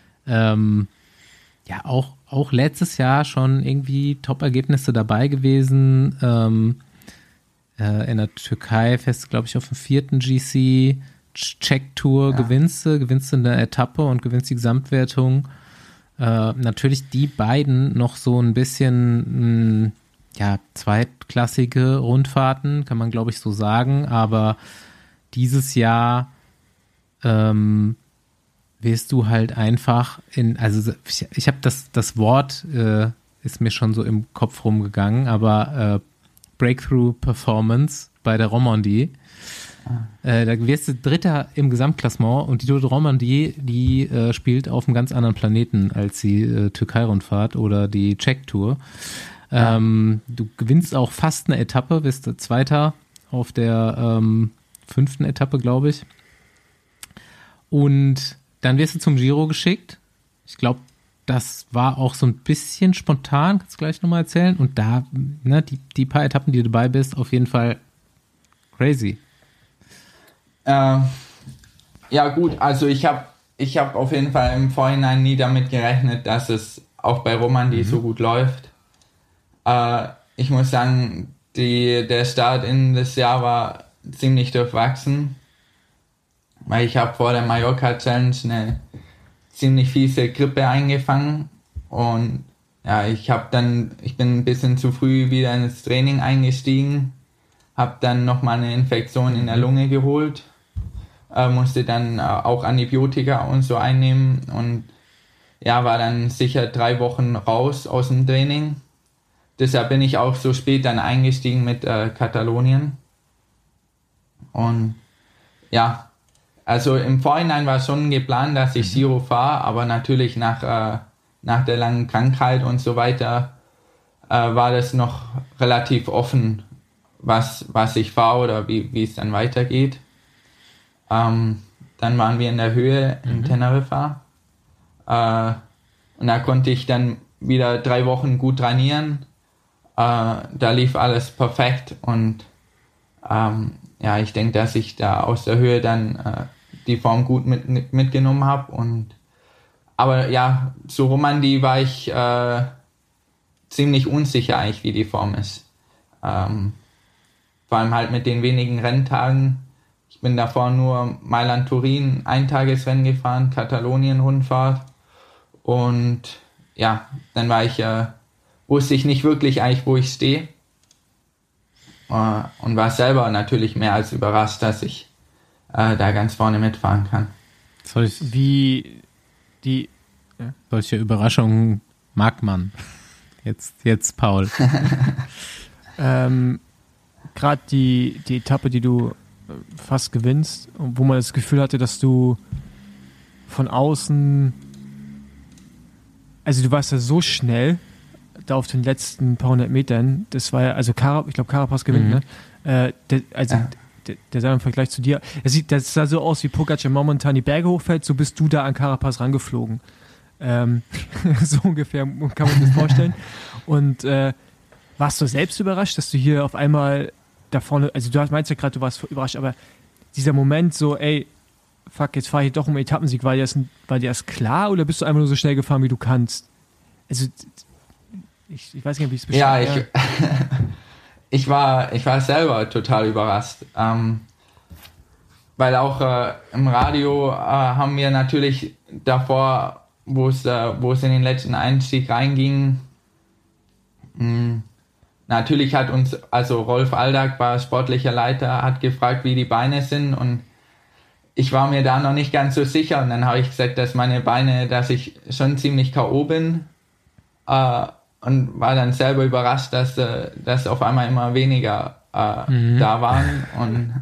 Speaker 2: auch letztes Jahr schon irgendwie Top-Ergebnisse dabei gewesen. In der Türkei fest, glaube ich, auf dem 4. GC Check-Tour gewinnst du eine Etappe und gewinnst die Gesamtwertung. Natürlich die beiden noch so ein bisschen zweitklassige Rundfahrten, kann man glaube ich so sagen, aber dieses Jahr wirst du halt einfach ich habe das Wort ist mir schon so im Kopf rumgegangen, aber Breakthrough Performance bei der Romandie. Da wirst du Dritter im Gesamtklassement und die Tour de Romandie, die spielt auf einem ganz anderen Planeten als die Türkei-Rundfahrt oder die Czech-Tour. Du gewinnst auch fast eine Etappe, bist Zweiter auf der 5. Etappe, glaube ich. Und dann wirst du zum Giro geschickt. Ich glaube, das war auch so ein bisschen spontan, kannst du gleich nochmal erzählen. Und da, die paar Etappen, die du dabei bist, auf jeden Fall crazy.
Speaker 6: Ja gut, also ich hab auf jeden Fall im Vorhinein nie damit gerechnet, dass es auch bei Romandie so gut läuft. Ich muss sagen, der Start in das Jahr war ziemlich durchwachsen, weil ich habe vor der Mallorca Challenge eine ziemlich fiese Grippe eingefangen und ja, ich bin ein bisschen zu früh wieder ins Training eingestiegen, habe dann nochmal eine Infektion in der Lunge geholt, musste dann auch Antibiotika und so einnehmen und ja, war dann sicher 3 Wochen raus aus dem Training. Deshalb bin ich auch so spät dann eingestiegen mit Katalonien. Und ja, also im Vorhinein war schon geplant, dass ich Giro fahre, aber natürlich nach der langen Krankheit und so weiter war das noch relativ offen, was ich fahre oder wie es dann weitergeht. Dann waren wir in der Höhe in Teneriffa und da konnte ich dann wieder 3 Wochen gut trainieren. Da lief alles perfekt und ja, ich denke, dass ich da aus der Höhe dann die Form gut mitgenommen habe. Aber ja, zu Romandie war ich ziemlich unsicher eigentlich, wie die Form ist. Vor allem halt mit den wenigen Renntagen. Ich bin davor nur Mailand-Turin Eintagesrennen gefahren, Katalonien-Rundfahrt und ja, dann wusste ich nicht wirklich eigentlich, wo ich stehe und war selber natürlich mehr als überrascht, dass ich da ganz vorne mitfahren kann.
Speaker 2: Solche Überraschungen mag man. Jetzt Paul.
Speaker 3: Gerade die Etappe, die du fast gewinnst, wo man das Gefühl hatte, dass du von außen, also du warst ja so schnell da auf den letzten paar 100 Metern, das war ja, also ich glaube Carapaz gewinnt, ne? Der sah im Vergleich zu dir, das sah so aus, wie Pogacar momentan die Berge hochfällt, so bist du da an Carapaz rangeflogen. So ungefähr kann man sich das vorstellen. Und warst du selbst überrascht, dass du hier auf einmal da vorne, also du meinst ja gerade, du warst überrascht, aber dieser Moment so, ey, fuck, jetzt fahre ich doch um Etappensieg, war dir das klar oder bist du einfach nur so schnell gefahren, wie du kannst? Also, ich weiß nicht, wie ich es beschreibe.
Speaker 6: Ja, ich war selber total überrascht, weil auch im Radio haben wir natürlich davor, wo es in den letzten Einstieg reinging, natürlich hat uns, also Rolf Aldag war sportlicher Leiter, hat gefragt, wie die Beine sind und ich war mir da noch nicht ganz so sicher und dann habe ich gesagt, dass ich schon ziemlich K.O. bin und war dann selber überrascht, dass auf einmal immer weniger da waren und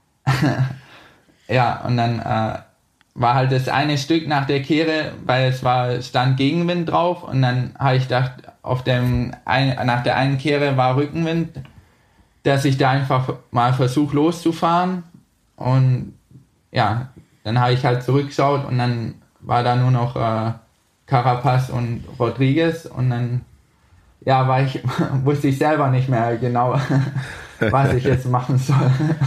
Speaker 6: ja, und dann war halt das eine Stück nach der Kehre, weil stand Gegenwind drauf und dann habe ich gedacht, nach der einen Kehre war Rückenwind dass ich da einfach mal versuche loszufahren. Und ja, dann habe ich halt zurückgeschaut und dann war da nur noch Carapaz und Rodriguez und dann wusste ich selber nicht mehr genau, was ich jetzt machen soll.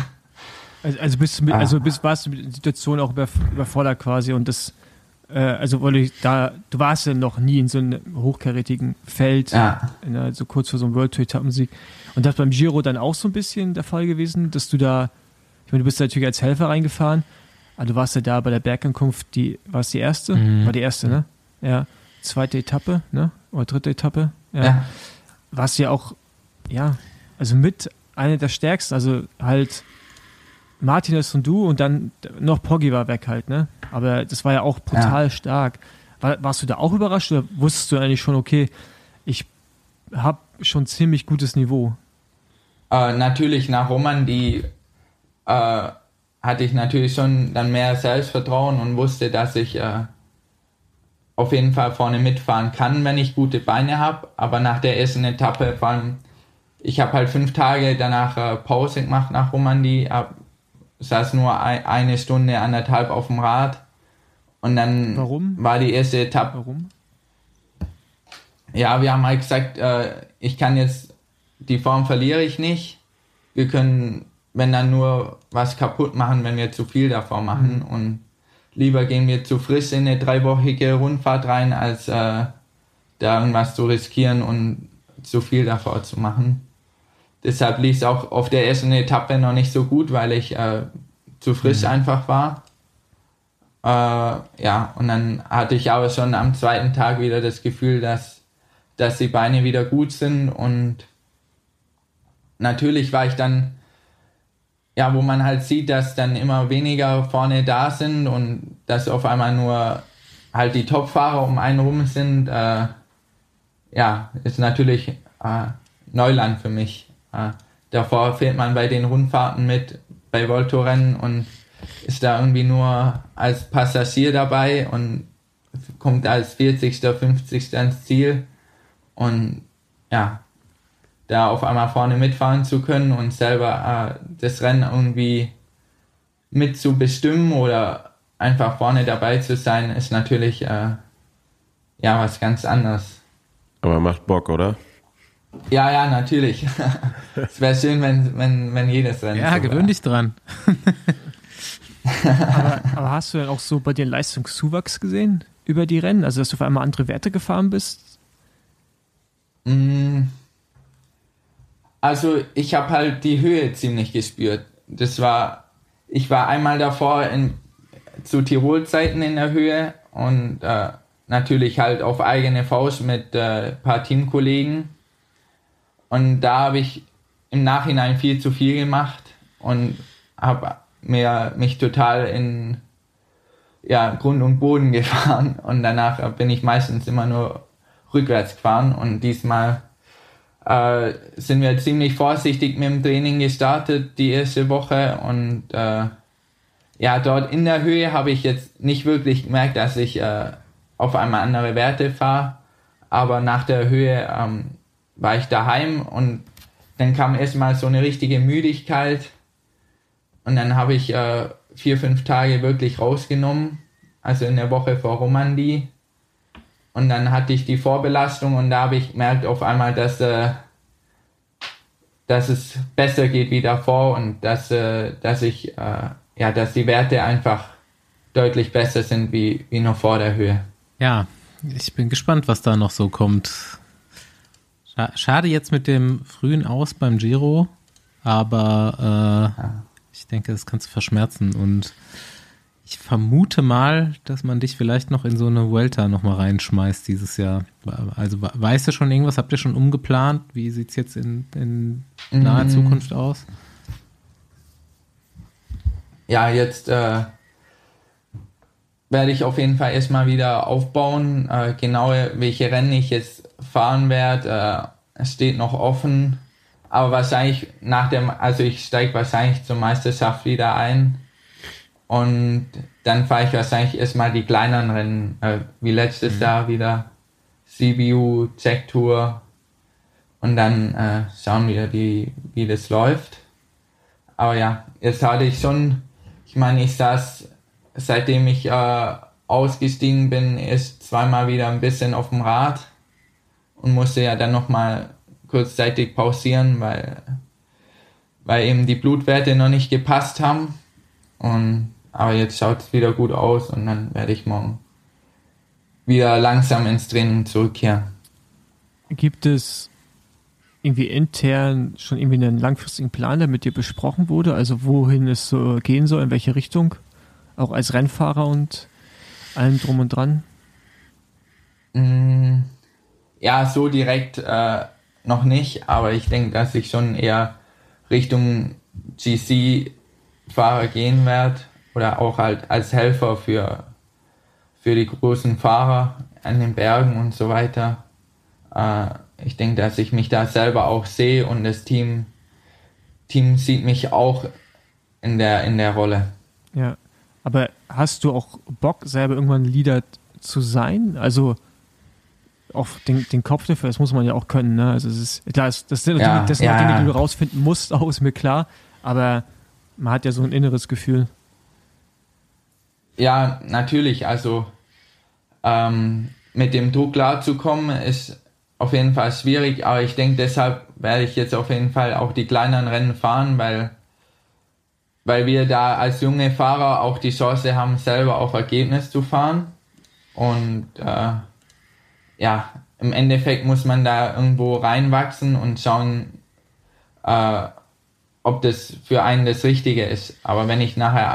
Speaker 3: Warst du mit der Situation auch überfordert quasi und das, weil du warst ja noch nie in so einem hochkarätigen Feld, so kurz vor so einem World Tour Etappensieg. Und das beim Giro dann auch so ein bisschen der Fall gewesen, dass du da, ich meine, du bist natürlich als Helfer reingefahren, aber du warst ja da bei der Bergankunft, war es die erste? War die erste, ne? Ja. Zweite Etappe, ne? Oder dritte Etappe? Ja. Warst ja auch, also mit einer der stärksten, also halt Martinez und du und dann noch Poggi war weg halt, ne? Aber das war ja auch brutal stark. Warst du da auch überrascht oder wusstest du eigentlich schon, okay, ich habe schon ziemlich gutes Niveau?
Speaker 6: Natürlich nach Romandie hatte ich natürlich schon dann mehr Selbstvertrauen und wusste, dass ich auf jeden Fall vorne mitfahren kann, wenn ich gute Beine habe. Aber nach der ersten Etappe, vor allem, ich habe halt 5 Tage danach Pause gemacht nach Romandie, saß nur 1 Stunde, 1,5 auf dem Rad. Und dann war die erste Etappe.
Speaker 3: Warum?
Speaker 6: Ja, wir haben halt gesagt, ich kann jetzt, die Form verliere ich nicht. Wir können, wenn dann nur was kaputt machen, wenn wir zu viel davon machen. Und lieber gehen wir zu frisch in eine 3-wöchige Rundfahrt rein, als da irgendwas zu riskieren und zu viel davor zu machen. Deshalb lief es auch auf der ersten Etappe noch nicht so gut, weil ich zu frisch einfach war. Und dann hatte ich aber schon am zweiten Tag wieder das Gefühl, dass die Beine wieder gut sind. Und natürlich war ich dann, wo man halt sieht, dass dann immer weniger vorne da sind und dass auf einmal nur halt die Topfahrer um einen rum sind, ist natürlich Neuland für mich. Davor fährt man bei den Rundfahrten mit, bei Voltorennen und ist da irgendwie nur als Passagier dabei und kommt als 40., 50. ins Ziel. Und da auf einmal vorne mitfahren zu können und selber das Rennen irgendwie mit zu bestimmen oder einfach vorne dabei zu sein, ist natürlich was ganz anderes.
Speaker 4: Aber macht Bock, oder?
Speaker 6: Ja, natürlich. Es wäre schön, wenn jedes Rennen
Speaker 2: so gewöhn dich dran.
Speaker 3: aber hast du dann auch so bei dir Leistungszuwachs gesehen über die Rennen? Also, dass du auf einmal andere Werte gefahren bist?
Speaker 6: Also, ich habe halt die Höhe ziemlich gespürt. Ich war einmal davor zu Tirol-Zeiten in der Höhe und natürlich halt auf eigene Faust mit ein paar Teamkollegen. Und da habe ich im Nachhinein viel zu viel gemacht und habe mich total in Grund und Boden gefahren. Und danach bin ich meistens immer nur rückwärts gefahren. Und diesmal sind wir ziemlich vorsichtig mit dem Training gestartet, die erste Woche. Und dort in der Höhe habe ich jetzt nicht wirklich gemerkt, dass ich auf einmal andere Werte fahre. Aber nach der Höhe war ich daheim und dann kam erstmal so eine richtige Müdigkeit und dann habe ich 4-5 Tage wirklich rausgenommen, also in der Woche vor Romandie, und dann hatte ich die Vorbelastung und da habe ich gemerkt auf einmal, dass es besser geht wie davor und dass die Werte einfach deutlich besser sind wie noch vor der Höhe.
Speaker 2: Ja, ich bin gespannt, was da noch so kommt. Schade jetzt mit dem frühen Aus beim Giro, aber ich denke, das kannst du verschmerzen und ich vermute mal, dass man dich vielleicht noch in so eine Vuelta noch mal reinschmeißt dieses Jahr. Also weißt du schon irgendwas? Habt ihr schon umgeplant? Wie sieht es jetzt in naher Zukunft aus?
Speaker 6: Ja, jetzt werde ich auf jeden Fall erstmal wieder aufbauen. Genaue, welche Rennen ich jetzt fahren werde, es steht noch offen. Aber wahrscheinlich ich steige wahrscheinlich zur Meisterschaft wieder ein. Und dann fahre ich wahrscheinlich erstmal die kleineren Rennen, wie letztes Jahr wieder Sibiu, Czech Tour. und dann schauen wir, wie das läuft. Aber ja, jetzt hatte ich schon, ich meine, ich saß, seitdem ich ausgestiegen bin, erst zweimal wieder ein bisschen auf dem Rad und musste ja dann nochmal kurzzeitig pausieren, weil eben die Blutwerte noch nicht gepasst haben. Aber jetzt schaut es wieder gut aus und dann werde ich morgen wieder langsam ins Training zurückkehren.
Speaker 3: Gibt es irgendwie intern schon irgendwie einen langfristigen Plan, der mit dir besprochen wurde? Also wohin es so gehen soll, in welche Richtung? Auch als Rennfahrer und allem drum und dran?
Speaker 6: Ja, so direkt noch nicht, aber ich denke, dass ich schon eher Richtung GC-Fahrer gehen werde oder auch halt als Helfer für die großen Fahrer an den Bergen und so weiter. Ich denke, dass ich mich da selber auch sehe und das Team sieht mich auch in der Rolle.
Speaker 3: Ja, aber hast du auch Bock, selber irgendwann Leader zu sein? Also auch den Kopf dafür, das muss man ja auch können. Ne? Also es ist klar, das sind auch Dinge, die du rausfinden musst, auch ist mir klar. Aber man hat ja so ein inneres Gefühl.
Speaker 6: Ja, natürlich. Also mit dem Druck klarzukommen ist auf jeden Fall schwierig, aber ich denke, deshalb werde ich jetzt auf jeden Fall auch die kleineren Rennen fahren, weil wir da als junge Fahrer auch die Chance haben, selber auf Ergebnis zu fahren. Und ja, im Endeffekt muss man da irgendwo reinwachsen und schauen, ob das für einen das Richtige ist. Aber wenn ich nachher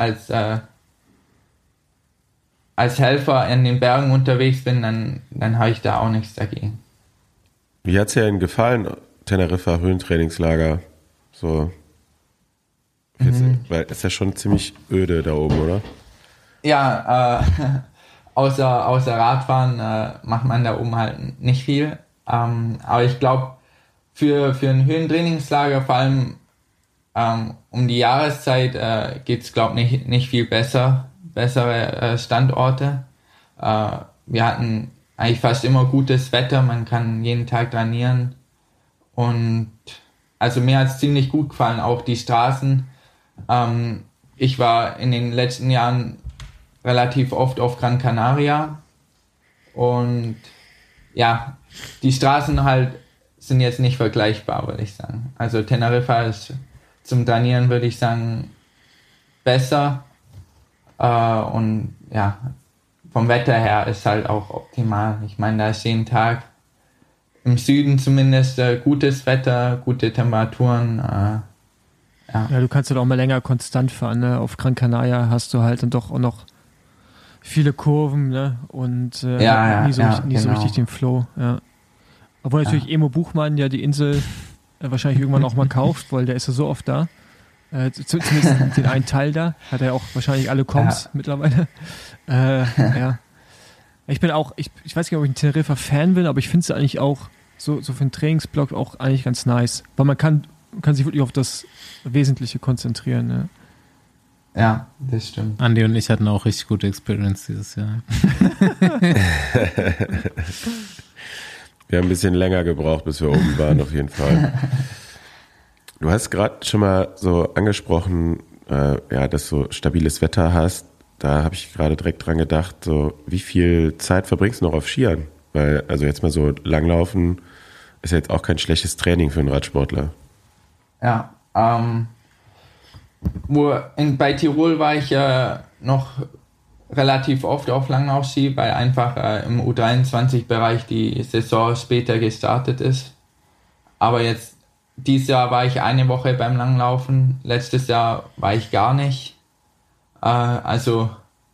Speaker 6: als Helfer in den Bergen unterwegs bin, dann habe ich da auch nichts dagegen.
Speaker 4: Wie hat es dir denn gefallen, Teneriffa Höhentrainingslager? So, weil es ist ja schon ziemlich öde da oben, oder?
Speaker 6: Ja, außer Radfahren macht man da oben halt nicht viel. Aber ich glaube, für ein Höhentrainingslager, vor allem um die Jahreszeit, gibt es, glaube ich, nicht viel bessere Standorte. Wir hatten eigentlich fast immer gutes Wetter, man kann jeden Tag trainieren und also mir hat es ziemlich gut gefallen, auch die Straßen. Ich war in den letzten Jahren relativ oft auf Gran Canaria und ja, die Straßen halt sind jetzt nicht vergleichbar, würde ich sagen. Also Teneriffa ist zum Trainieren, würde ich sagen, besser und ja, vom Wetter her ist halt auch optimal. Ich meine, da ist jeden Tag im Süden zumindest gutes Wetter, gute Temperaturen. Ja,
Speaker 3: du kannst halt auch mal länger konstant fahren. Ne? Auf Gran Canaria hast du halt dann doch auch noch viele Kurven, ne? Und nie so richtig den Flow. Ja. Obwohl natürlich Emo Buchmann ja die Insel wahrscheinlich irgendwann auch mal kauft, weil der ist ja so oft da. Zumindest den einen Teil da. Hat er ja auch wahrscheinlich alle Comps mittlerweile. Ja. Ich bin auch, ich weiß nicht, ob ich ein Teneriffa-Fan bin, aber ich finde es eigentlich auch so für einen Trainingsblock auch eigentlich ganz nice. Weil man kann sich wirklich auf das Wesentliche konzentrieren. Ne?
Speaker 6: Ja, das stimmt.
Speaker 2: Andi und ich hatten auch richtig gute Experience dieses Jahr.
Speaker 4: Wir haben ein bisschen länger gebraucht, bis wir oben waren, auf jeden Fall. Du hast gerade schon mal so angesprochen, dass du stabiles Wetter hast. Da habe ich gerade direkt dran gedacht, so wie viel Zeit verbringst du noch auf Skiern? Weil, also jetzt mal so langlaufen ist ja jetzt auch kein schlechtes Training für einen Radsportler.
Speaker 6: Ja, bei Tirol war ich noch relativ oft auf Langlaufski, weil einfach im U23-Bereich die Saison später gestartet ist. Aber jetzt, dieses Jahr war ich eine Woche beim Langlaufen, letztes Jahr war ich gar nicht. Also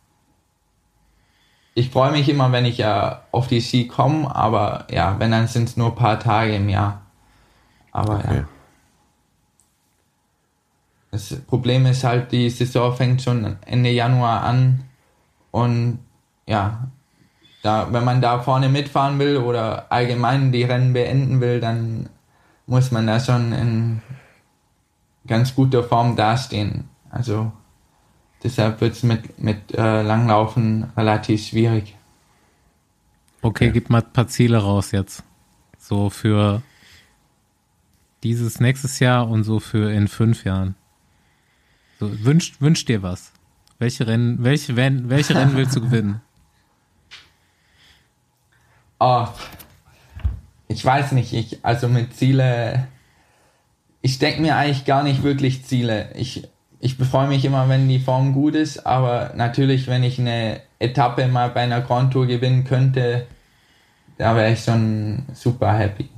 Speaker 6: ich freue mich immer, wenn ich auf die Ski komme, aber ja, wenn, dann sind es nur ein paar Tage im Jahr. Aber okay. Ja. Das Problem ist halt, die Saison fängt schon Ende Januar an und ja, wenn man da vorne mitfahren will oder allgemein die Rennen beenden will, dann muss man da schon in ganz guter Form dastehen. Also deshalb wird es mit Langlaufen relativ schwierig.
Speaker 2: Okay, gib mal ein paar Ziele raus jetzt. So für dieses nächstes Jahr und so für in 5 Jahren? So, wünsch dir was. Welche Rennen willst du gewinnen?
Speaker 6: Oh, ich weiß nicht, also mit Ziele, ich stecke mir eigentlich gar nicht wirklich Ziele. Ich freue mich immer, wenn die Form gut ist, aber natürlich, wenn ich eine Etappe mal bei einer Grand Tour gewinnen könnte, da wäre ich schon super happy.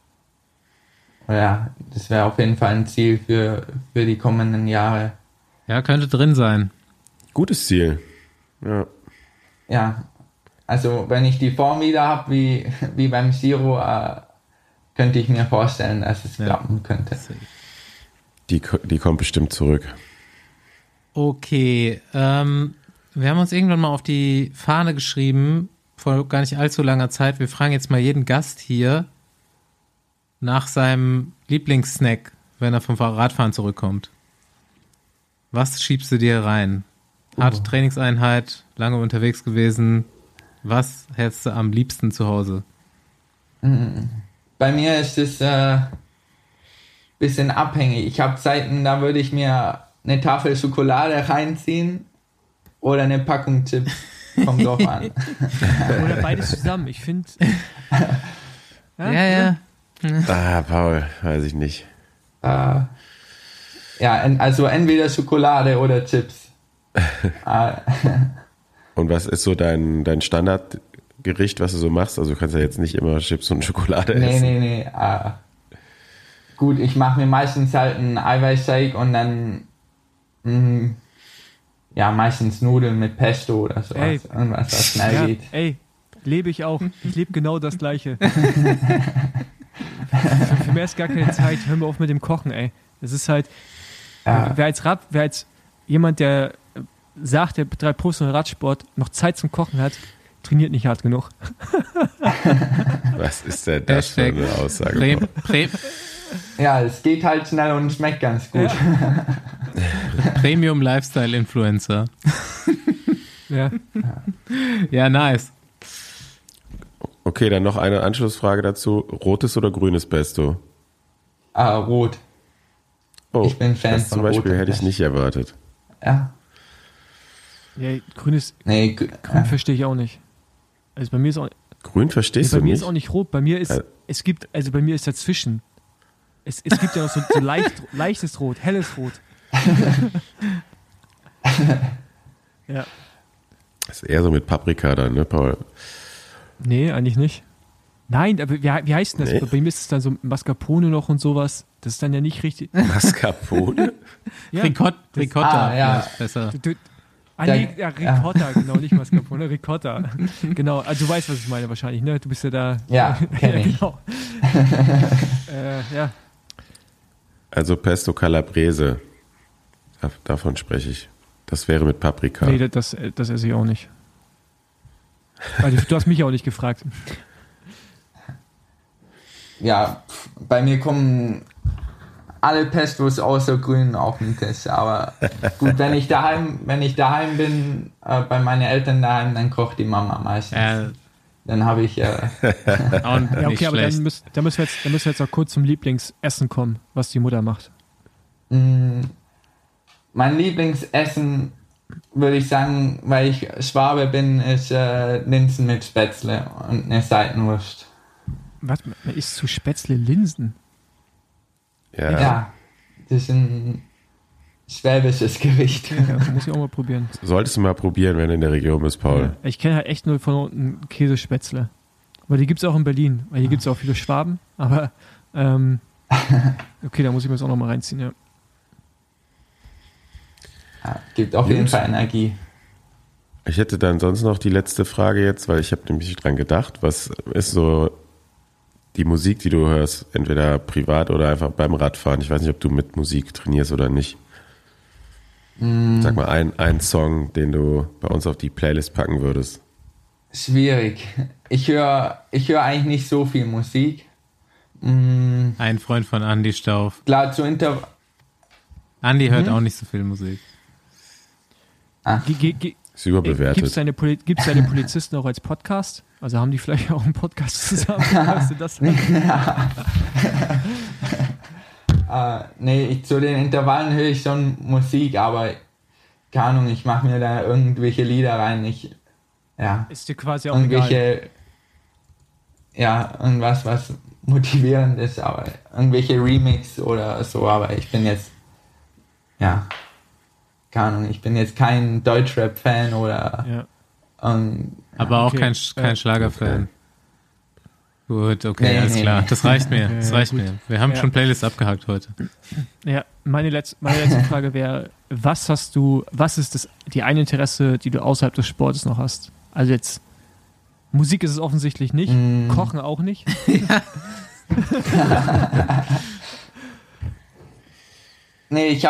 Speaker 6: Ja, das wäre auf jeden Fall ein Ziel für die kommenden Jahre.
Speaker 2: Ja, könnte drin sein.
Speaker 4: Gutes Ziel. Ja.
Speaker 6: Ja, also wenn ich die Form wieder habe, wie beim Giro, könnte ich mir vorstellen, dass es klappen könnte.
Speaker 4: Die kommt bestimmt zurück.
Speaker 2: Okay, wir haben uns irgendwann mal auf die Fahne geschrieben, vor gar nicht allzu langer Zeit. Wir fragen jetzt mal jeden Gast hier nach seinem Lieblingssnack, wenn er vom Radfahren zurückkommt. Was schiebst du dir rein? Harte Trainingseinheit, lange unterwegs gewesen. Was hältst du am liebsten zu Hause?
Speaker 6: Bei mir ist es bisschen abhängig. Ich habe Zeiten, da würde ich mir eine Tafel Schokolade reinziehen oder eine Packung Chips. Kommt drauf an.
Speaker 3: Oder beides zusammen. Ich finde...
Speaker 2: Ja.
Speaker 4: Paul, weiß ich nicht.
Speaker 6: Also entweder Schokolade oder Chips.
Speaker 4: Und was ist so dein Standardgericht, was du so machst? Also du kannst ja jetzt nicht immer Chips und Schokolade essen.
Speaker 6: Nee. Gut, ich mache mir meistens halt einen Eiweißshake und dann meistens Nudeln mit Pesto oder so. Irgendwas, was schnell geht.
Speaker 3: Ey, lebe ich auch. Ich lebe genau das Gleiche. Für mehr ist gar keine Zeit. Hör mir auf mit dem Kochen, ey. Das ist halt, wer als jemand, der sagt, der betreibt professionellen Radsport, noch Zeit zum Kochen hat, trainiert nicht hart genug.
Speaker 4: Was ist denn das für eine Aussage?
Speaker 6: Ja, es geht halt schnell und schmeckt ganz gut.
Speaker 2: Ja. Premium Lifestyle Influencer. Ja, nice.
Speaker 4: Okay, dann noch eine Anschlussfrage dazu. Rotes oder grünes Pesto?
Speaker 6: Rot.
Speaker 4: Oh,
Speaker 6: ich bin Fan
Speaker 4: das
Speaker 6: von
Speaker 4: zum Beispiel
Speaker 6: Rot
Speaker 4: hätte ich nicht erwartet.
Speaker 6: Ja.
Speaker 3: Ja, grün verstehe ich auch nicht. Also bei mir ist auch
Speaker 4: Grün verstehst du nicht?
Speaker 3: Bei mir ist auch nicht rot. Bei mir ist bei mir ist dazwischen. Es gibt ja noch so leichtes Rot, helles Rot. Ja.
Speaker 4: Das ist eher so mit Paprika dann, ne, Paul?
Speaker 3: Nee, eigentlich nicht. Nein, aber wie heißt denn das? Nee. Bei mir ist es dann so Mascarpone noch und sowas. Das ist dann ja nicht richtig.
Speaker 4: Mascarpone?
Speaker 2: Ja. Ricotta ist besser.
Speaker 3: Ricotta, genau, nicht Mascarpone, Ricotta. Genau, also du weißt, was ich meine wahrscheinlich, ne? Du bist ja da.
Speaker 6: Ja, kenn ich.
Speaker 3: Genau. Ja.
Speaker 4: Also Pesto Calabrese, davon spreche ich. Das wäre mit Paprika.
Speaker 3: Nee, das esse ich auch nicht. Also, du hast mich ja auch nicht gefragt.
Speaker 6: Ja, bei mir kommen alle Pestos außer grün auf den Tisch. Aber gut, wenn ich daheim bin, bei meinen Eltern daheim, dann kocht die Mama meistens. Dann habe ich...
Speaker 3: okay, aber dann müssen wir jetzt auch kurz zum Lieblingsessen kommen, was die Mutter macht.
Speaker 6: Mein Lieblingsessen, würde ich sagen, weil ich Schwabe bin, ist Linsen mit Spätzle und eine Seitenwurst.
Speaker 3: Was? Man isst zu Spätzle Linsen?
Speaker 6: Ja, das ist ein schwäbisches Gericht.
Speaker 3: Ja, muss ich auch mal probieren.
Speaker 4: Solltest du mal probieren, wenn du in der Region bist, Paul.
Speaker 3: Ja, ich kenne halt echt nur von unten Käsespätzle. Aber die gibt es auch in Berlin, weil hier gibt es auch viele Schwaben. Aber okay, da muss ich mir das auch noch mal reinziehen, ja.
Speaker 6: Gibt auf jeden Fall Energie.
Speaker 4: Ich hätte dann sonst noch die letzte Frage jetzt, weil ich habe nämlich dran gedacht, was ist so die Musik, die du hörst, entweder privat oder einfach beim Radfahren? Ich weiß nicht, ob du mit Musik trainierst oder nicht. Sag mal ein Song, den du bei uns auf die Playlist packen würdest.
Speaker 6: Schwierig. Ich höre eigentlich nicht so viel Musik.
Speaker 2: Ein Freund von Andi Stauf.
Speaker 6: Klar,
Speaker 2: Andi hört auch nicht so viel Musik.
Speaker 4: Ist überbewertet.
Speaker 3: Gibt es deine Polizisten auch als Podcast? Also haben die vielleicht auch einen Podcast zusammen? Weißt du das?
Speaker 6: Nee, zu den Intervallen höre ich schon Musik, aber keine Ahnung, ich mache mir da irgendwelche Lieder rein.
Speaker 3: Ist dir quasi auch egal.
Speaker 6: Irgendwas, was motivierend ist, aber irgendwelche Remix oder so, aber ich bin jetzt, keine Ahnung, ich bin jetzt kein Deutschrap-Fan oder...
Speaker 2: aber auch kein Schlager-Fan. Gut, okay, alles klar. Das reicht mir. Wir haben schon Playlists abgehakt heute.
Speaker 3: Ja, meine letzte Frage wäre, was ist die eine Interesse, die du außerhalb des Sportes noch hast? Also jetzt, Musik ist es offensichtlich nicht, Kochen auch nicht.
Speaker 6: Nee, ich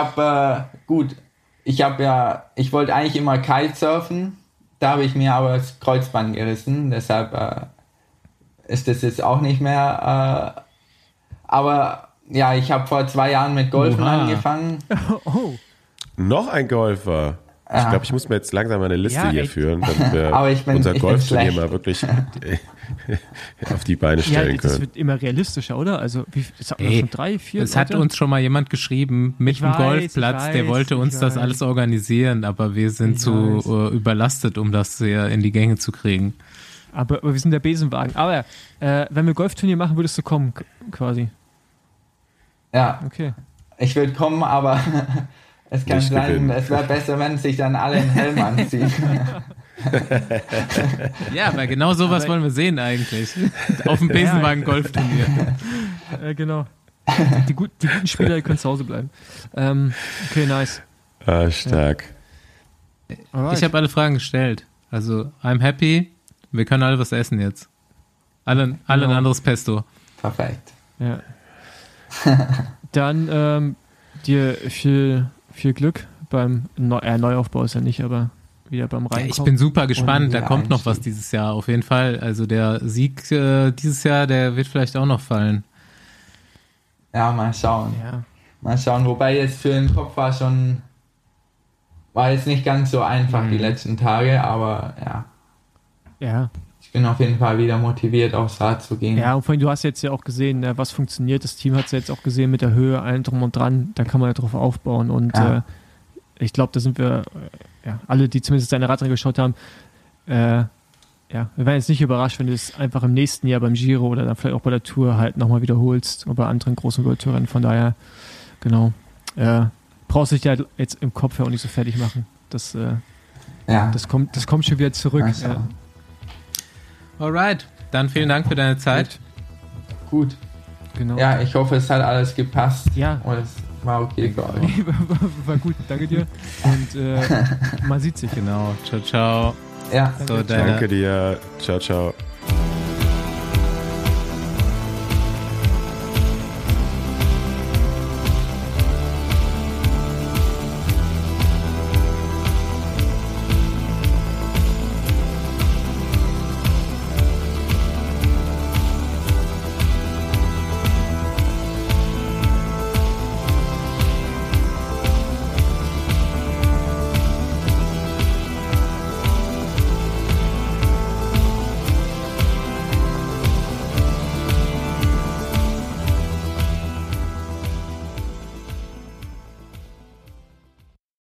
Speaker 6: wollte eigentlich immer Kitesurfen, da habe ich mir aber das Kreuzband gerissen, deshalb ist das jetzt auch nicht mehr, aber ja, ich habe vor 2 Jahren mit Golfen angefangen.
Speaker 4: Noch ein Golfer. Ich glaube, ich muss mir jetzt langsam eine Liste hier führen, damit wir unser Golfturnier mal wirklich auf die Beine stellen können.
Speaker 3: Das wird immer realistischer, oder? Also, schon 3, 4
Speaker 2: Es hat uns schon mal jemand geschrieben, mit dem Golfplatz, der wollte uns das alles organisieren, aber wir sind zu überlastet, um das sehr in die Gänge zu kriegen.
Speaker 3: Aber wir sind der Besenwagen. Aber wenn wir Golfturnier machen, würdest du kommen, quasi.
Speaker 6: Ja.
Speaker 3: Okay.
Speaker 6: Ich würde kommen, aber es kann sein, es wäre besser, wenn sich dann alle einen Helm anziehen.
Speaker 2: Ja, aber genau sowas wollen wir sehen eigentlich. Auf dem Besenwagen-Golfturnier.
Speaker 3: Genau. Die guten Spieler, die können zu Hause bleiben. Okay, nice.
Speaker 4: Stark.
Speaker 3: Ja.
Speaker 2: Ich habe alle Fragen gestellt. Also, I'm happy. Wir können alle was essen jetzt. Alle ein anderes Pesto.
Speaker 6: Perfekt.
Speaker 3: Ja. Dann dir viel Glück beim Neuaufbau ist ja nicht, aber wieder beim Reinkommen.
Speaker 2: Ja, ich bin super gespannt. Da kommt noch was dieses Jahr, auf jeden Fall. Also der Sieg dieses Jahr, der wird vielleicht auch noch fallen.
Speaker 6: Ja, mal schauen.
Speaker 3: Ja.
Speaker 6: Mal schauen. Wobei jetzt für den Kopf war jetzt nicht ganz so einfach die letzten Tage, aber
Speaker 3: Ja.
Speaker 6: Ich bin auf jeden Fall wieder motiviert, aufs Rad zu gehen.
Speaker 3: Ja, und vorhin, du hast jetzt ja auch gesehen, was funktioniert. Das Team hat es ja jetzt auch gesehen mit der Höhe, allem drum und dran. Da kann man ja drauf aufbauen. Und ich glaube, da sind wir, alle, die zumindest deine Radrennen geschaut haben, wir werden jetzt nicht überrascht, wenn du es einfach im nächsten Jahr beim Giro oder dann vielleicht auch bei der Tour halt nochmal wiederholst oder bei anderen großen World Tour Rennen. Von daher, genau, brauchst du dich ja jetzt im Kopf ja auch nicht so fertig machen. Das kommt schon wieder zurück.
Speaker 2: Alright, dann vielen Dank für deine Zeit.
Speaker 6: Gut.
Speaker 3: Genau.
Speaker 6: Ja, ich hoffe, es hat alles gepasst.
Speaker 3: Ja.
Speaker 6: Und es war okay für euch.
Speaker 3: War gut, danke dir. Und man sieht sich.
Speaker 2: Genau, ciao, ciao.
Speaker 6: Ja,
Speaker 2: so,
Speaker 4: danke dir. Ciao, ciao.